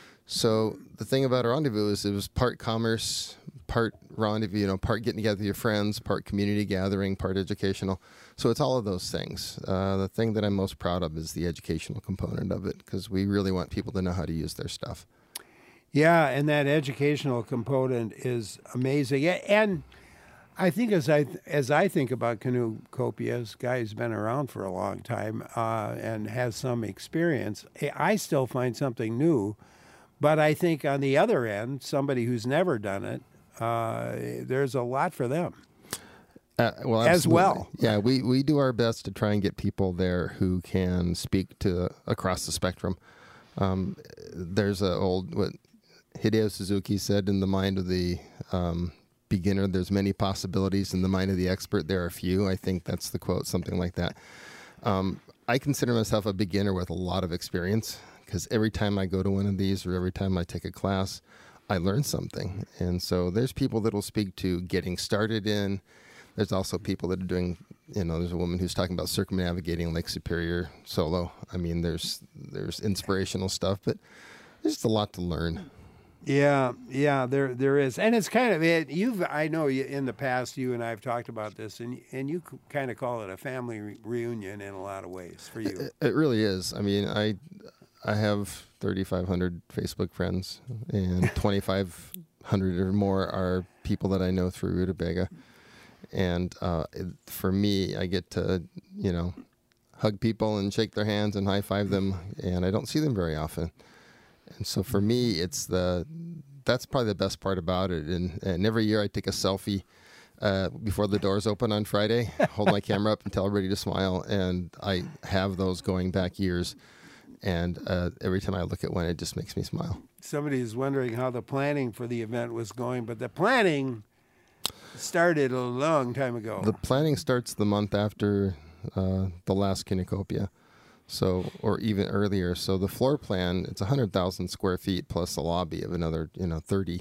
So the thing about a rendezvous is it was part commerce, part rendezvous, you know, part getting together with your friends, part community gathering, part educational. So it's all of those things. Uh, the thing that I'm most proud of is the educational component of it, because we really want people to know how to use their stuff. Yeah, and that educational component is amazing. And I think as I as I think about Canoecopia, this guy who's been around for a long time uh, and has some experience, I still find something new. But I think on the other end, somebody who's never done it, uh, there's a lot for them uh, well, as absolutely. well. Yeah, we, we do our best to try and get people there who can speak to across the spectrum. Um, there's an old, what Hideo Suzuki said, in the mind of the um, beginner, there's many possibilities. In the mind of the expert, there are few. I think that's the quote, something like that. Um, I consider myself a beginner with a lot of experience, because every time I go to one of these or every time I take a class, I learn something. And so there's people that will speak to getting started in. There's also people that are doing, you know, there's a woman who's talking about circumnavigating Lake Superior solo. I mean, there's there's inspirational stuff, but there's just a lot to learn. Yeah, yeah, there there is. And it's kind of, it, you've, I know you, in the past, you and I have talked about this, and and you kind of call it a family re- reunion in a lot of ways for you. It, it really is. I mean, I... I have thirty-five hundred Facebook friends, and twenty-five hundred or more are people that I know through Rutabaga. And uh, it, for me, I get to, you know, hug people and shake their hands and high five them, and I don't see them very often. And so for me, it's the that's probably the best part about it. And, and every year I take a selfie uh, before the doors open on Friday, hold my camera up and tell everybody to smile, and I have those going back years. And uh, every time I look at one, it just makes me smile. Somebody is wondering how the planning for the event was going, but the planning started a long time ago. The planning starts the month after uh, the last Canoecopia, so or even earlier. So the floor plan, it's one hundred thousand square feet plus a lobby of another, you know, thirty.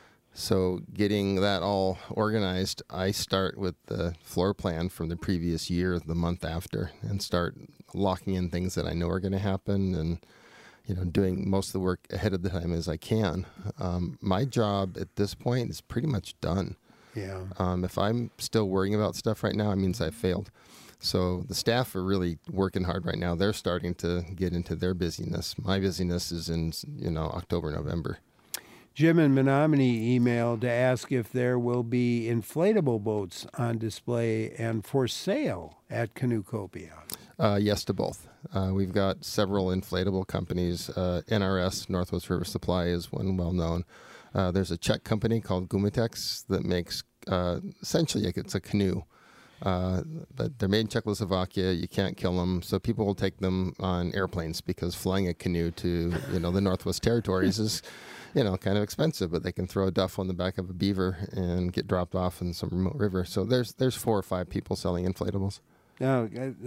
So getting that all organized, I start with the floor plan from the previous year, the month after, and start locking in things that I know are going to happen, and you know, doing most of the work ahead of the time as I can. Um, my job at this point is pretty much done. Yeah. Um, if I'm still worrying about stuff right now, it means I've failed. So the staff are really working hard right now. They're starting to get into their busyness. My busyness is in, you know, October, November. Jim in Menominee emailed to ask if there will be inflatable boats on display and for sale at Canoecopia. Uh, yes to both. Uh, we've got several inflatable companies. Uh, N R S, Northwest River Supply, is one well-known. Uh, there's a Czech company called Gumatex that makes, uh, essentially, it's a canoe Uh, but they're made in Czechoslovakia. You can't kill them, so people will take them on airplanes because flying a canoe to you know the Northwest Territories is, you know, kind of expensive. But they can throw a duffel in the back of a beaver and get dropped off in some remote river. So there's there's four or five people selling inflatables. No,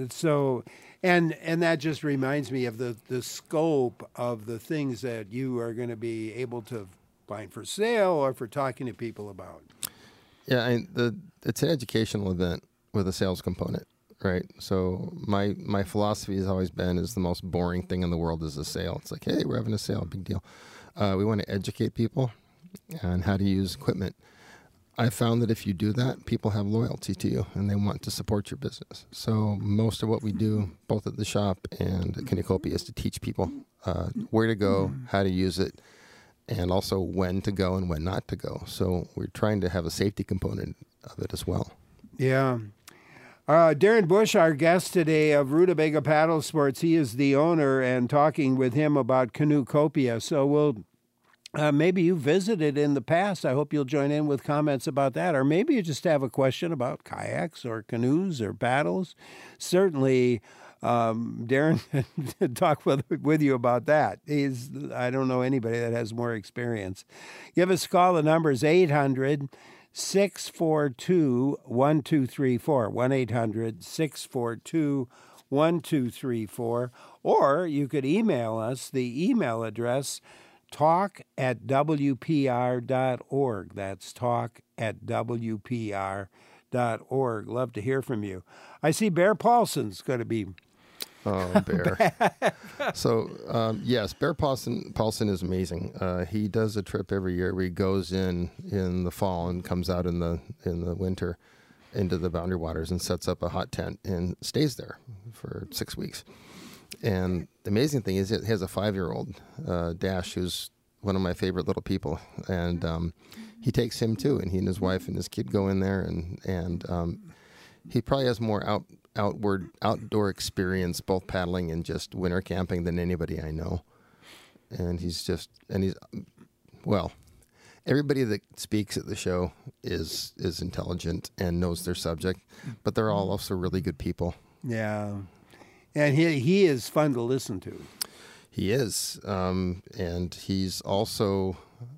so and and that just reminds me of the the scope of the things that you are going to be able to find for sale or for talking to people about. Yeah, I, the it's an educational event with a sales component, right? So my my philosophy has always been is the most boring thing in the world is a sale. It's like, hey, we're having a sale, big deal. Uh, we want to educate people on how to use equipment. I found that if you do that, people have loyalty to you and they want to support your business. So most of what we do, both at the shop and at Kinnicopia, is to teach people uh, where to go, how to use it, and also when to go and when not to go. So we're trying to have a safety component of it as well. Yeah. Uh, Darren Bush, our guest today of Rutabaga Paddle Sports, he is the owner, and talking with him about Canoecopia. So we'll uh, maybe you visited in the past. I hope you'll join in with comments about that. Or maybe you just have a question about kayaks or canoes or paddles. Certainly, um, Darren can talk with, with you about that. He's, I don't know anybody that has more experience. Give us a call. The number is eight hundred, six four two, one two three four, one eight hundred, six four two, one two three four. Or you could email us. The email address, talk at w p r dot org. That's talk at w p r dot org. Love to hear from you. I see Bear Paulson's going to be. Oh, Bear. So, um, yes, Bear Paulson, Paulson is amazing. Uh, he does a trip every year where he goes in in the fall and comes out in the in the winter into the Boundary Waters and sets up a hot tent and stays there for six weeks. And the amazing thing is he has a five-year-old, uh, Dash, who's one of my favorite little people. And um, he takes him, too, and he and his wife and his kid go in there. And, and um, he probably has more out outward outdoor experience, both paddling and just winter camping, than anybody I know. And he's just, and he's, well, everybody that speaks at the show is is intelligent and knows their subject, but they're all also really good people. Yeah. And he he is fun to listen to. He is. Um, and he's also,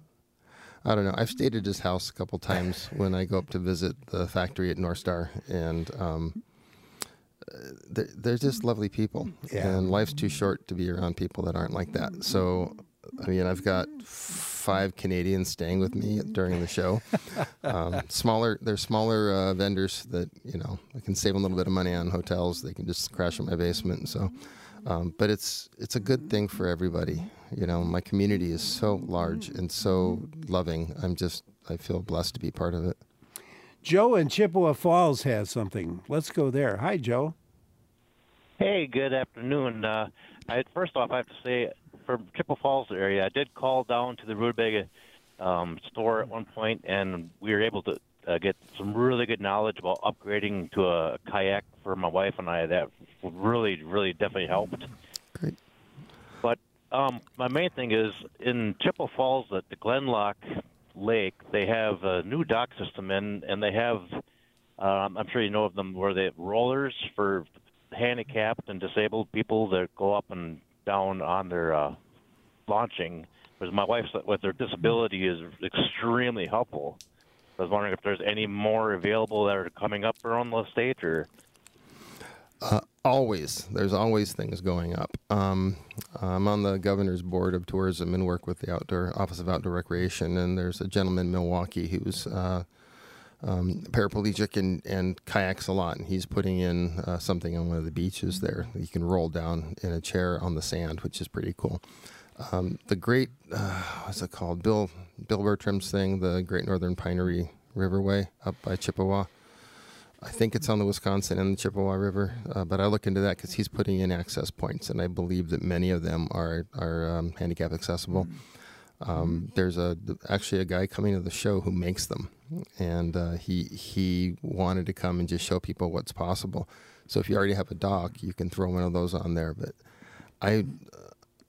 I don't know, I've stayed at his house a couple times when I go up to visit the factory at North Star, and um, they're, they're just lovely people. Yeah. And life's too short to be around people that aren't like that. So, I mean, I've got five Canadians staying with me during the show. Um, smaller, they're smaller uh, vendors that, you know, I can save a little bit of money on hotels. They can just crash in my basement. So, um, but it's it's a good thing for everybody. You know, my community is so large and so loving. I'm just, I feel blessed to be part of it. Joe in Chippewa Falls has something. Let's go there. Hi, Joe. Hey, good afternoon. Uh, I, first off, I have to say, from Chippewa Falls area, I did call down to the Rutabaga um, store at one point, and we were able to uh, get some really good knowledge about upgrading to a kayak for my wife and I. That really, really definitely helped. Great. But um, my main thing is, in Chippewa Falls at the Glenlock Lake, they have a new dock system in, and they have, um, I'm sure you know of them, where they have rollers for handicapped and disabled people that go up and down on their uh, launching. Because my wife, with their disability, is extremely helpful. I was wondering if there's any more available that are coming up around the state, or Uh, always. There's always things going up. Um, I'm on the governor's board of tourism and work with the outdoor Office of Outdoor Recreation, and there's a gentleman in Milwaukee who's uh, um, paraplegic and, and kayaks a lot, and he's putting in uh, something on one of the beaches there that you can roll down in a chair on the sand, which is pretty cool. Um, the great, uh, what's it called? Bill Bill Bertram's thing, the Great Northern Pinery Riverway up by Chippewa. I think it's on the Wisconsin and the Chippewa River, uh, but I look into that because he's putting in access points, and I believe that many of them are are um, handicap accessible. Um, there's a actually a guy coming to the show who makes them, and uh, he he wanted to come and just show people what's possible. So if you already have a dock, you can throw one of those on there. But I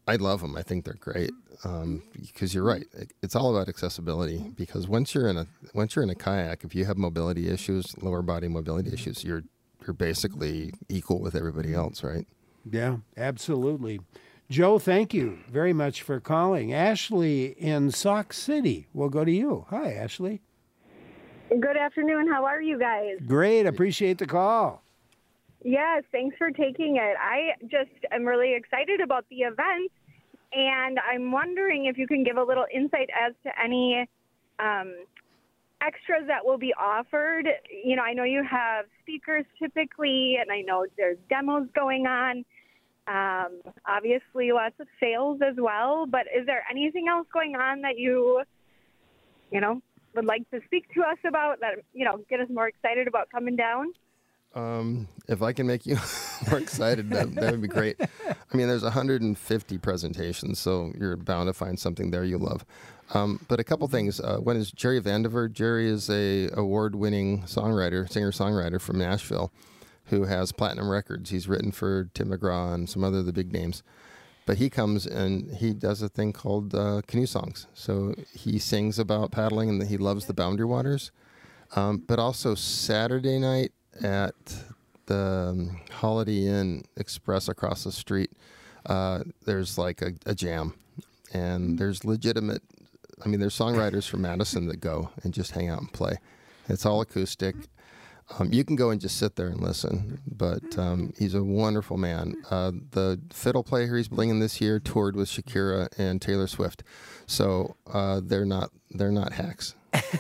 I love them. I think they're great um, because you're right. It's all about accessibility. Because once you're in a once you're in a kayak, if you have mobility issues, lower body mobility issues, you're you're basically equal with everybody else, right? Yeah, absolutely. Joe, thank you very much for calling. Ashley in Sauk City, we'll go to you. Hi, Ashley. Good afternoon. How are you guys? Great. Appreciate the call. Yes, thanks for taking it. I just am really excited about the event, and I'm wondering if you can give a little insight as to any um, extras that will be offered. You know, I know you have speakers typically, and I know there's demos going on. Um, obviously, lots of sales as well. But is there anything else going on that you, you know, would like to speak to us about that, you know, get us more excited about coming down? Um, if I can make you more excited, that, that would be great. I mean, there's one hundred fifty presentations, so you're bound to find something there you love. Um, but a couple things. Uh, one is Jerry Vandiver. Jerry is a award-winning songwriter, singer-songwriter from Nashville, who has platinum records. He's written for Tim McGraw and some other of the big names. But he comes and he does a thing called uh, canoe songs. So he sings about paddling and that he loves the Boundary Waters. Um, but also Saturday night at the um, Holiday Inn Express across the street, uh, there's like a, a jam. And there's legitimate, I mean, there's songwriters from Madison that go and just hang out and play. It's all acoustic. Um, you can go and just sit there and listen, but um, he's a wonderful man. Uh, the fiddle player he's bringing this year toured with Shakira and Taylor Swift, so uh, they're not they're not hacks.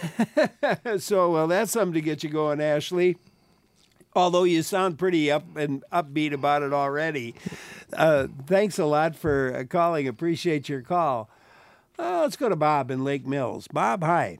So, well, that's something to get you going, Ashley. Although you sound pretty up and upbeat about it already. Uh, thanks a lot for calling. Appreciate your call. Uh, let's go to Bob in Lake Mills. Bob, hi.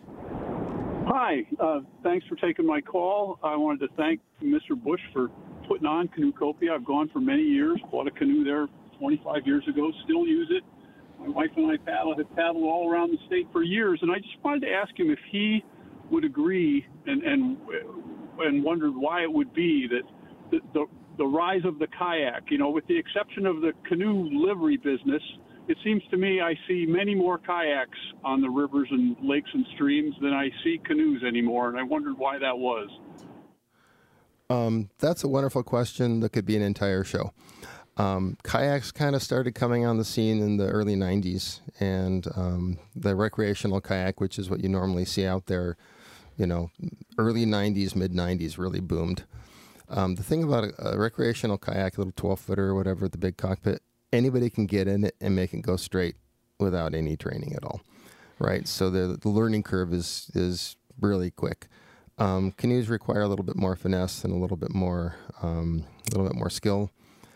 Hi, uh, thanks for taking my call. I wanted to thank Mister Bush for putting on Canoecopia. I've gone for many years, bought a canoe there twenty-five years ago, still use it. My wife and I paddle, have paddled all around the state for years, and I just wanted to ask him if he would agree and and, and wondered why it would be that the, the, the rise of the kayak, you know, with the exception of the canoe livery business, it seems to me I see many more kayaks on the rivers and lakes and streams than I see canoes anymore, and I wondered why that was. Um, that's a wonderful question that could be an entire show. Um, kayaks kind of started coming on the scene in the early nineties, and um, the recreational kayak, which is what you normally see out there, you know, early nineties, mid nineties really boomed. Um, the thing about a, a recreational kayak, a little twelve footer or whatever, the big cockpit, anybody can get in it and make it go straight without any training at all, right? So the, the learning curve is is really quick. Um, canoes require a little bit more finesse and a little bit more um, a little bit more skill.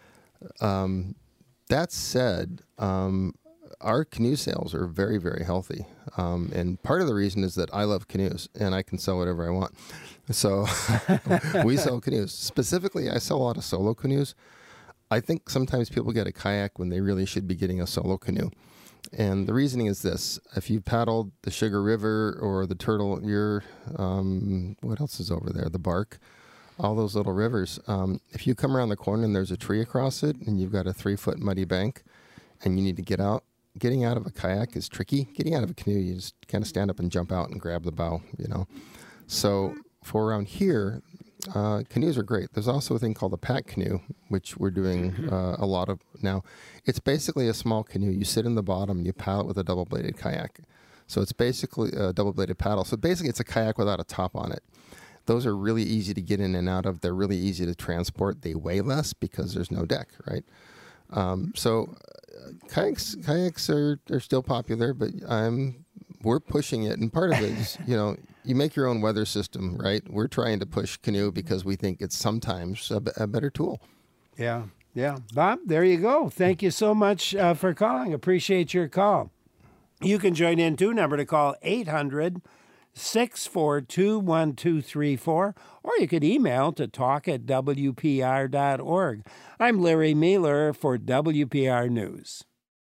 Um, that said, um, our canoe sales are very, very healthy, um, and part of the reason is that I love canoes and I can sell whatever I want. So we sell canoes. Specifically, I sell a lot of solo canoes. I think sometimes people get a kayak when they really should be getting a solo canoe. And the reasoning is this. If you paddled the Sugar River or the Turtle, you're, um, what else is over there? The Bark, all those little rivers. Um, if you come around the corner and there's a tree across it and you've got a three-foot muddy bank and you need to get out, getting out of a kayak is tricky. Getting out of a canoe, you just kind of stand up and jump out and grab the bow, you know. So for around here, Uh, canoes are great. There's also a thing called a pack canoe, which we're doing uh, a lot of now. It's basically a small canoe. You sit in the bottom and you paddle it with a double-bladed kayak. So it's basically a double-bladed paddle. So basically it's a kayak without a top on it. Those are really easy to get in and out of. They're really easy to transport. They weigh less because there's no deck, right? Um, so uh, kayaks kayaks are, are still popular, but I'm we're pushing it. And part of it is, you know, you make your own weather system, right? We're trying to push canoe because we think it's sometimes a, a better tool. Yeah, yeah. Bob, there you go. Thank you so much uh, for calling. Appreciate your call. You can join in, too. Number to call, eight hundred, six four two, one two three four, or you could email to talk at W P R dot org. I'm Larry Mueller for W P R News.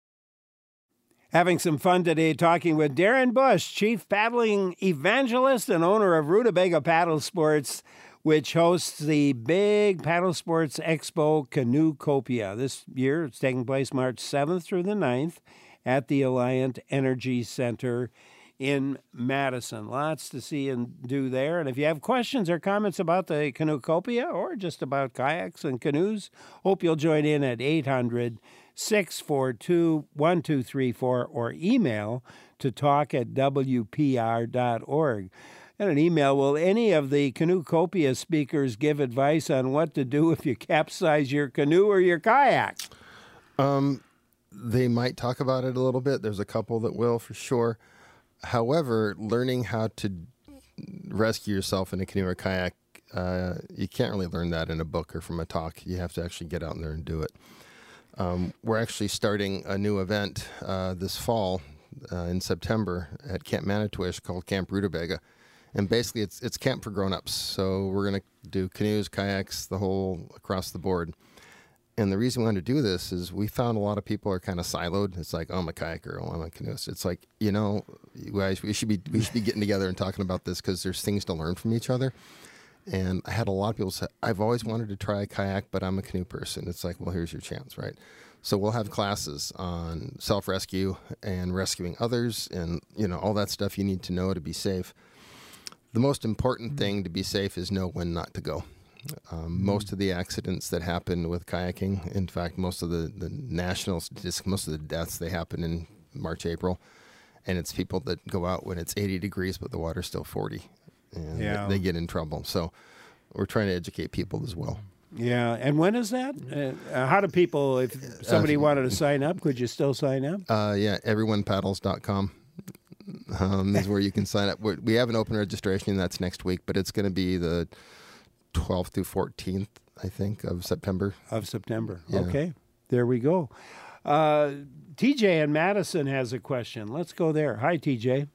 Having some fun today talking with Darren Bush, Chief Paddling Evangelist and owner of Rutabaga Paddle Sports. which hosts the big Paddle Sports Expo Canoecopia. This year, it's taking place March seventh through the ninth at the Alliant Energy Center in Madison. Lots to see and do there. And if you have questions or comments about the Canoecopia or just about kayaks and canoes, hope you'll join in at eight hundred, six four two, one two three four or email to talk at w p r dot org. And an email, will any of the Canoecopia speakers give advice on what to do if you capsize your canoe or your kayak? Um, they might talk about it a little bit. There's a couple that will for sure. However, learning how to rescue yourself in a canoe or kayak, uh, you can't really learn that in a book or from a talk. You have to actually get out there and do it. Um, we're actually starting a new event uh, this fall uh, in September at Camp Manitowish called Camp Rutabaga. And basically, it's it's camp for grown-ups. So we're going to do canoes, kayaks, the whole across the board. And the reason we wanted to do this is we found a lot of people are kind of siloed. It's like, oh, I'm a kayaker, oh, I'm a canoeist. It's like, you know, you guys, we should be we should be getting together and talking about this because there's things to learn from each other. And I had a lot of people say, I've always wanted to try a kayak, but I'm a canoe person. It's like, well, here's your chance, right? So we'll have classes on self-rescue and rescuing others and, you know, all that stuff you need to know to be safe. The most important thing to be safe is know when not to go. Um, most of the accidents that happen with kayaking, in fact, most of the, the national statistics, most of the deaths, they happen in March, April. And it's people that go out when it's eighty degrees, but the water's still forty. And Yeah. they get in trouble. So we're trying to educate people as well. Yeah, and when is that? Uh, how do people, if somebody Uh, wanted to sign up, could you still sign up? Uh, yeah, everyone paddles dot com um, is where you can sign up. We're, we have an open registration, that's next week, but it's going to be the twelfth through fourteenth, I think, of September. Of September. Yeah. Okay, there we go. Uh, T J in Madison has a question. Let's go there. Hi, T J.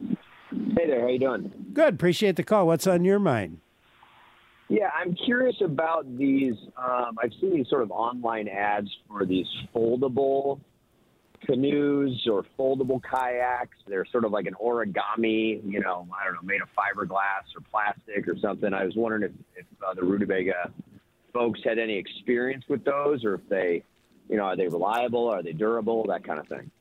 Hey there, how you doing? Good, appreciate the call. What's on your mind? Yeah, I'm curious about these. Um, I've seen these sort of online ads for these foldable canoes or foldable kayaks. They're sort of like an origami, you know, I don't know, made of fiberglass or plastic or something. I was wondering if, if uh, the Rutabaga folks had any experience with those, or if they, you know, are they reliable? Are they durable? That kind of thing.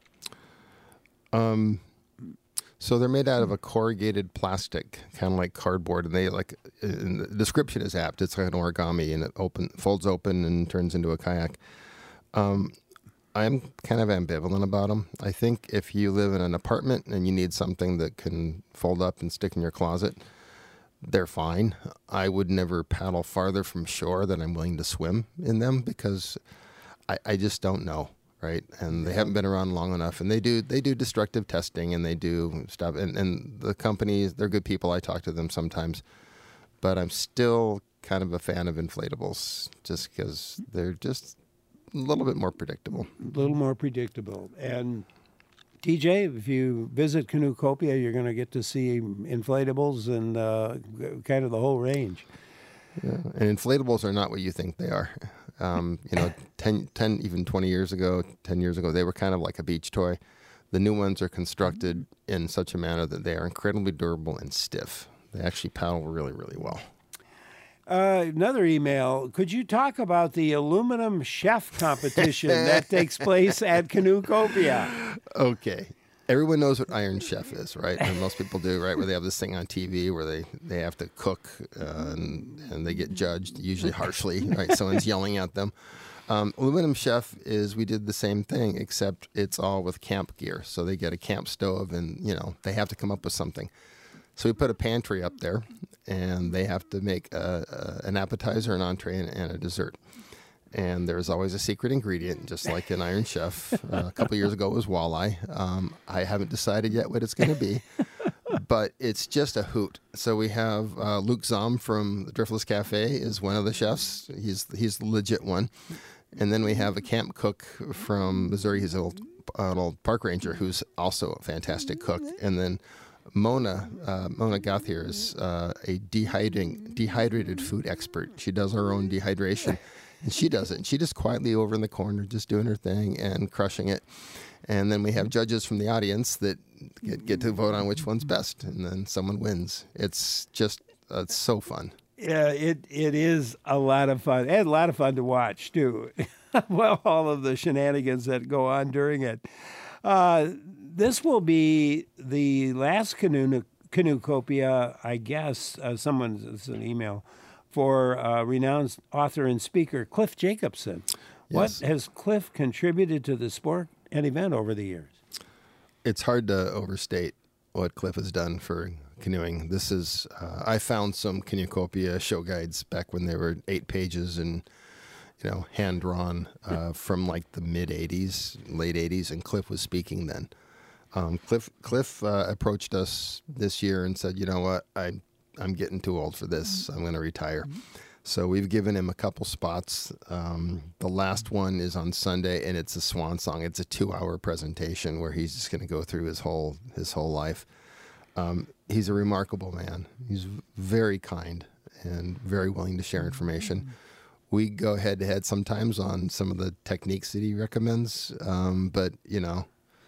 Um, so they're made out of a corrugated plastic, kind of like cardboard, and they like. And the description is apt. It's like an origami, and it open folds open and turns into a kayak. Um, I'm kind of ambivalent about them. I think if you live in an apartment and you need something that can fold up and stick in your closet, they're fine. I would never paddle farther from shore than I'm willing to swim in them because I, I just don't know. Right, and they haven't been around long enough, and they do they do destructive testing, and they do stuff, and, and the companies, they're good people. I talk to them sometimes, but I'm still kind of a fan of inflatables, just because they're just a little bit more predictable. A little more predictable. And T J, if you visit Canoecopia, you're going to get to see inflatables and uh, kind of the whole range. Yeah, and inflatables are not what you think they are. Um, you know, ten, ten, even twenty years ago, ten years ago, they were kind of like a beach toy. The new ones are constructed in such a manner that they are incredibly durable and stiff. They actually paddle really, really well. Uh, another email. Could you talk about the aluminum chef competition that takes place at Canoecopia? Okay. Everyone knows what Iron Chef is, right? And most people do, right? Where they have this thing on T V where they, they have to cook uh, and, and they get judged, usually harshly, right? Someone's yelling at them. Um, Aluminum Chef is, we did the same thing, except it's all with camp gear. So they get a camp stove and, you know, they have to come up with something. So we put a pantry up there and they have to make a, a, an appetizer, an entree, and, and a dessert. And there's always a secret ingredient, just like an Iron Chef. Uh, a couple years ago it was walleye. Um, I haven't decided yet what it's going to be, but it's just a hoot. So we have uh, Luke Zom from the Driftless Cafe is one of the chefs. He's he's the legit one. And then we have a camp cook from Missouri. He's an old, an old park ranger who's also a fantastic cook. And then Mona, uh, Mona Gauthier is uh, a dehydrating, dehydrated food expert. She does her own dehydration. And she does it. And she just quietly over in the corner, just doing her thing and crushing it. And then we have judges from the audience that get, get to vote on which one's best. And then someone wins. It's just, uh, it's so fun. Yeah, it it is a lot of fun and a lot of fun to watch too. Well, all of the shenanigans that go on during it. Uh, this will be the last canoe Canoecopia, I guess. Uh, someone it's an email for uh, renowned author and speaker Cliff Jacobson. Yes. What has Cliff contributed to the sport and event over the years? It's hard to overstate what Cliff has done for canoeing. This is, uh, I found some Canoecopia show guides back when they were eight pages and, you know, hand drawn uh, from like the mid eighties, late eighties, and Cliff was speaking then. Um, Cliff Cliff uh, approached us this year and said, you know what, I, I'm getting too old for this. I'm going to retire. So we've given him a couple spots. Um, the last one is on Sunday, and it's a swan song. It's a two-hour presentation where he's just going to go through his whole his whole life. Um, he's a remarkable man. He's very kind and very willing to share information. We go head-to-head sometimes on some of the techniques that he recommends, um, but, you know,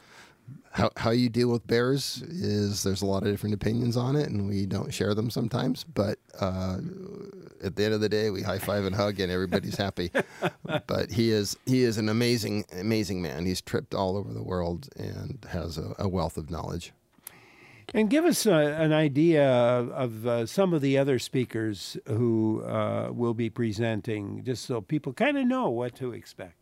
how how you deal with bears is there's a lot of different opinions on it, and we don't share them sometimes. But uh, at the end of the day, we high five and hug, and everybody's happy. But he is he is an amazing amazing man. He's tripped all over the world and has a, a wealth of knowledge. And give us uh, an idea of uh, some of the other speakers who uh, will be presenting, just so people kind of know what to expect.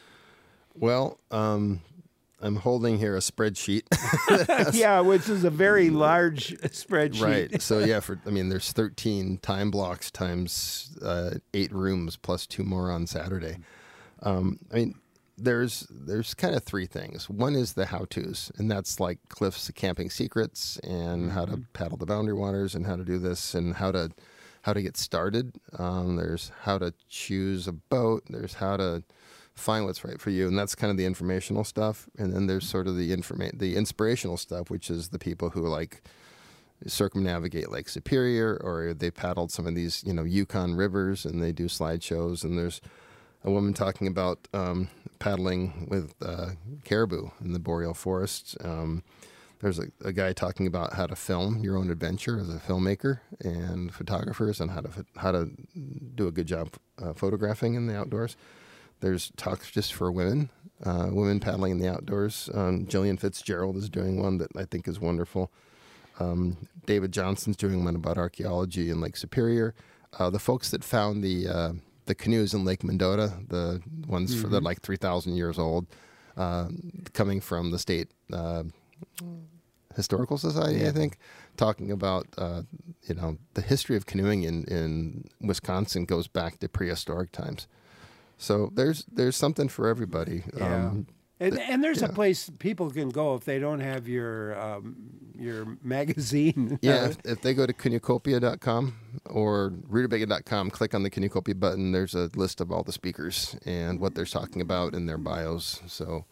Well, um, I'm holding here a spreadsheet. Yeah, which is a very large spreadsheet. Right. So yeah, for I mean, there's thirteen time blocks times uh, eight rooms plus two more on Saturday. Um, I mean, there's there's kind of three things. One is the how-tos, and that's like Cliff's camping secrets and how to paddle the boundary waters and how to do this and how to how to get started. Um, there's how to choose a boat. There's how to find what's right for you, and that's kind of the informational stuff. And then there's sort of the informa- the inspirational stuff, which is the people who like circumnavigate Lake Superior, or they paddled some of these, you know, Yukon rivers, and they do slideshows. And there's a woman talking about um, paddling with uh, caribou in the boreal forests. Um, there's a, a guy talking about how to film your own adventure as a filmmaker and photographers, and how to how to do a good job uh, photographing in the outdoors. There's talks just for women, uh, women paddling in the outdoors. Um, Jillian Fitzgerald is doing one that I think is wonderful. Um, David Johnson's doing one about archaeology in Lake Superior. Uh, the folks that found the uh, the canoes in Lake Mendota, the ones mm-hmm. for that like three thousand years old, uh, coming from the state uh, historical society, yeah. I think, talking about uh, you know the history of canoeing in in Wisconsin goes back to prehistoric times. So there's there's something for everybody. Yeah. Um, and, and there's yeah. a place people can go if they don't have your um, your magazine. Yeah, if, if they go to Canoecopia dot com or rutabaga dot com, click on the Canoecopia button. There's a list of all the speakers and what they're talking about in their bios. So,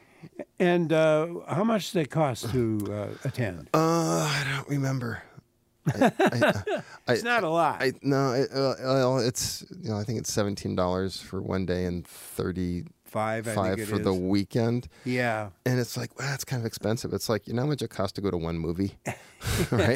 and uh, how much does it cost to uh, attend? Uh, I don't remember. I, I, I, it's not a lot. I, no, it, uh, well, it's you know I think it's seventeen dollars for one day and thirty five five for the weekend. Yeah, and it's like well, that's kind of expensive. It's like you know how much it costs to go to one movie, right?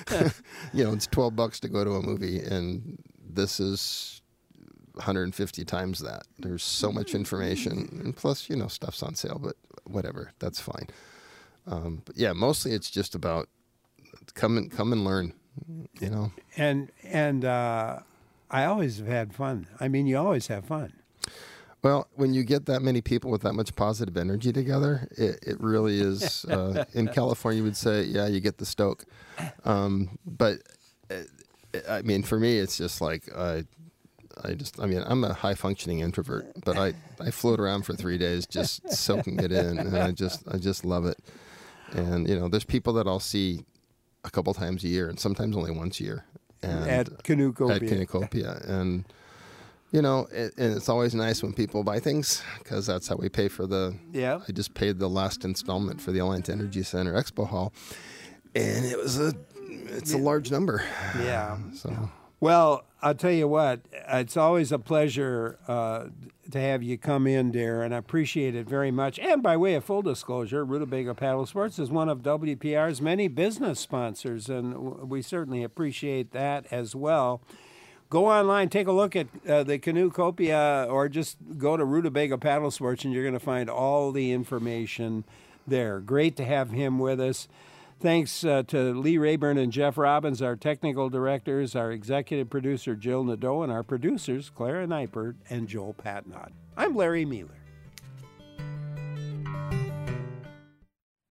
You know, it's twelve bucks to go to a movie, and this is one hundred fifty times that. There's so much information, and plus you know stuff's on sale, but whatever, that's fine. Um, but yeah, mostly it's just about. Come and come and learn, you know. And and uh, I always have had fun. I mean, you always have fun. Well, when you get that many people with that much positive energy together, it, it really is. Uh, in California, you would say, yeah, you get the stoke. Um, but it, I mean, for me, it's just like I, I just. I mean, I'm a high functioning introvert, but I, I float around for three days just soaking it in, and I just I just love it. And you know, there's people that I'll see a couple times a year, and sometimes only once a year. And at Canoecopia. At Canoecopia. And, you know, it, and it's always nice when people buy things, because that's how we pay for the... Yeah. I just paid the last installment for the Alliant Energy Center Expo Hall, and it was a... It's a large number. Yeah. So... Well, I'll tell you what, it's always a pleasure uh, to have you come in, Dare, and I appreciate it very much. And by way of full disclosure, Rutabaga Paddle Sports is one of W P R's many business sponsors, and we certainly appreciate that as well. go online, take a look at uh, the Canoecopia, or just go to Rutabaga Paddle Sports, and you're going to find all the information there. Great to have him with us. Thanks uh, to Lee Rayburn and Jeff Robbins, our technical directors, our executive producer, Jill Nadeau, and our producers, Clara Neipert and Joel Patnod. I'm Larry Mueller.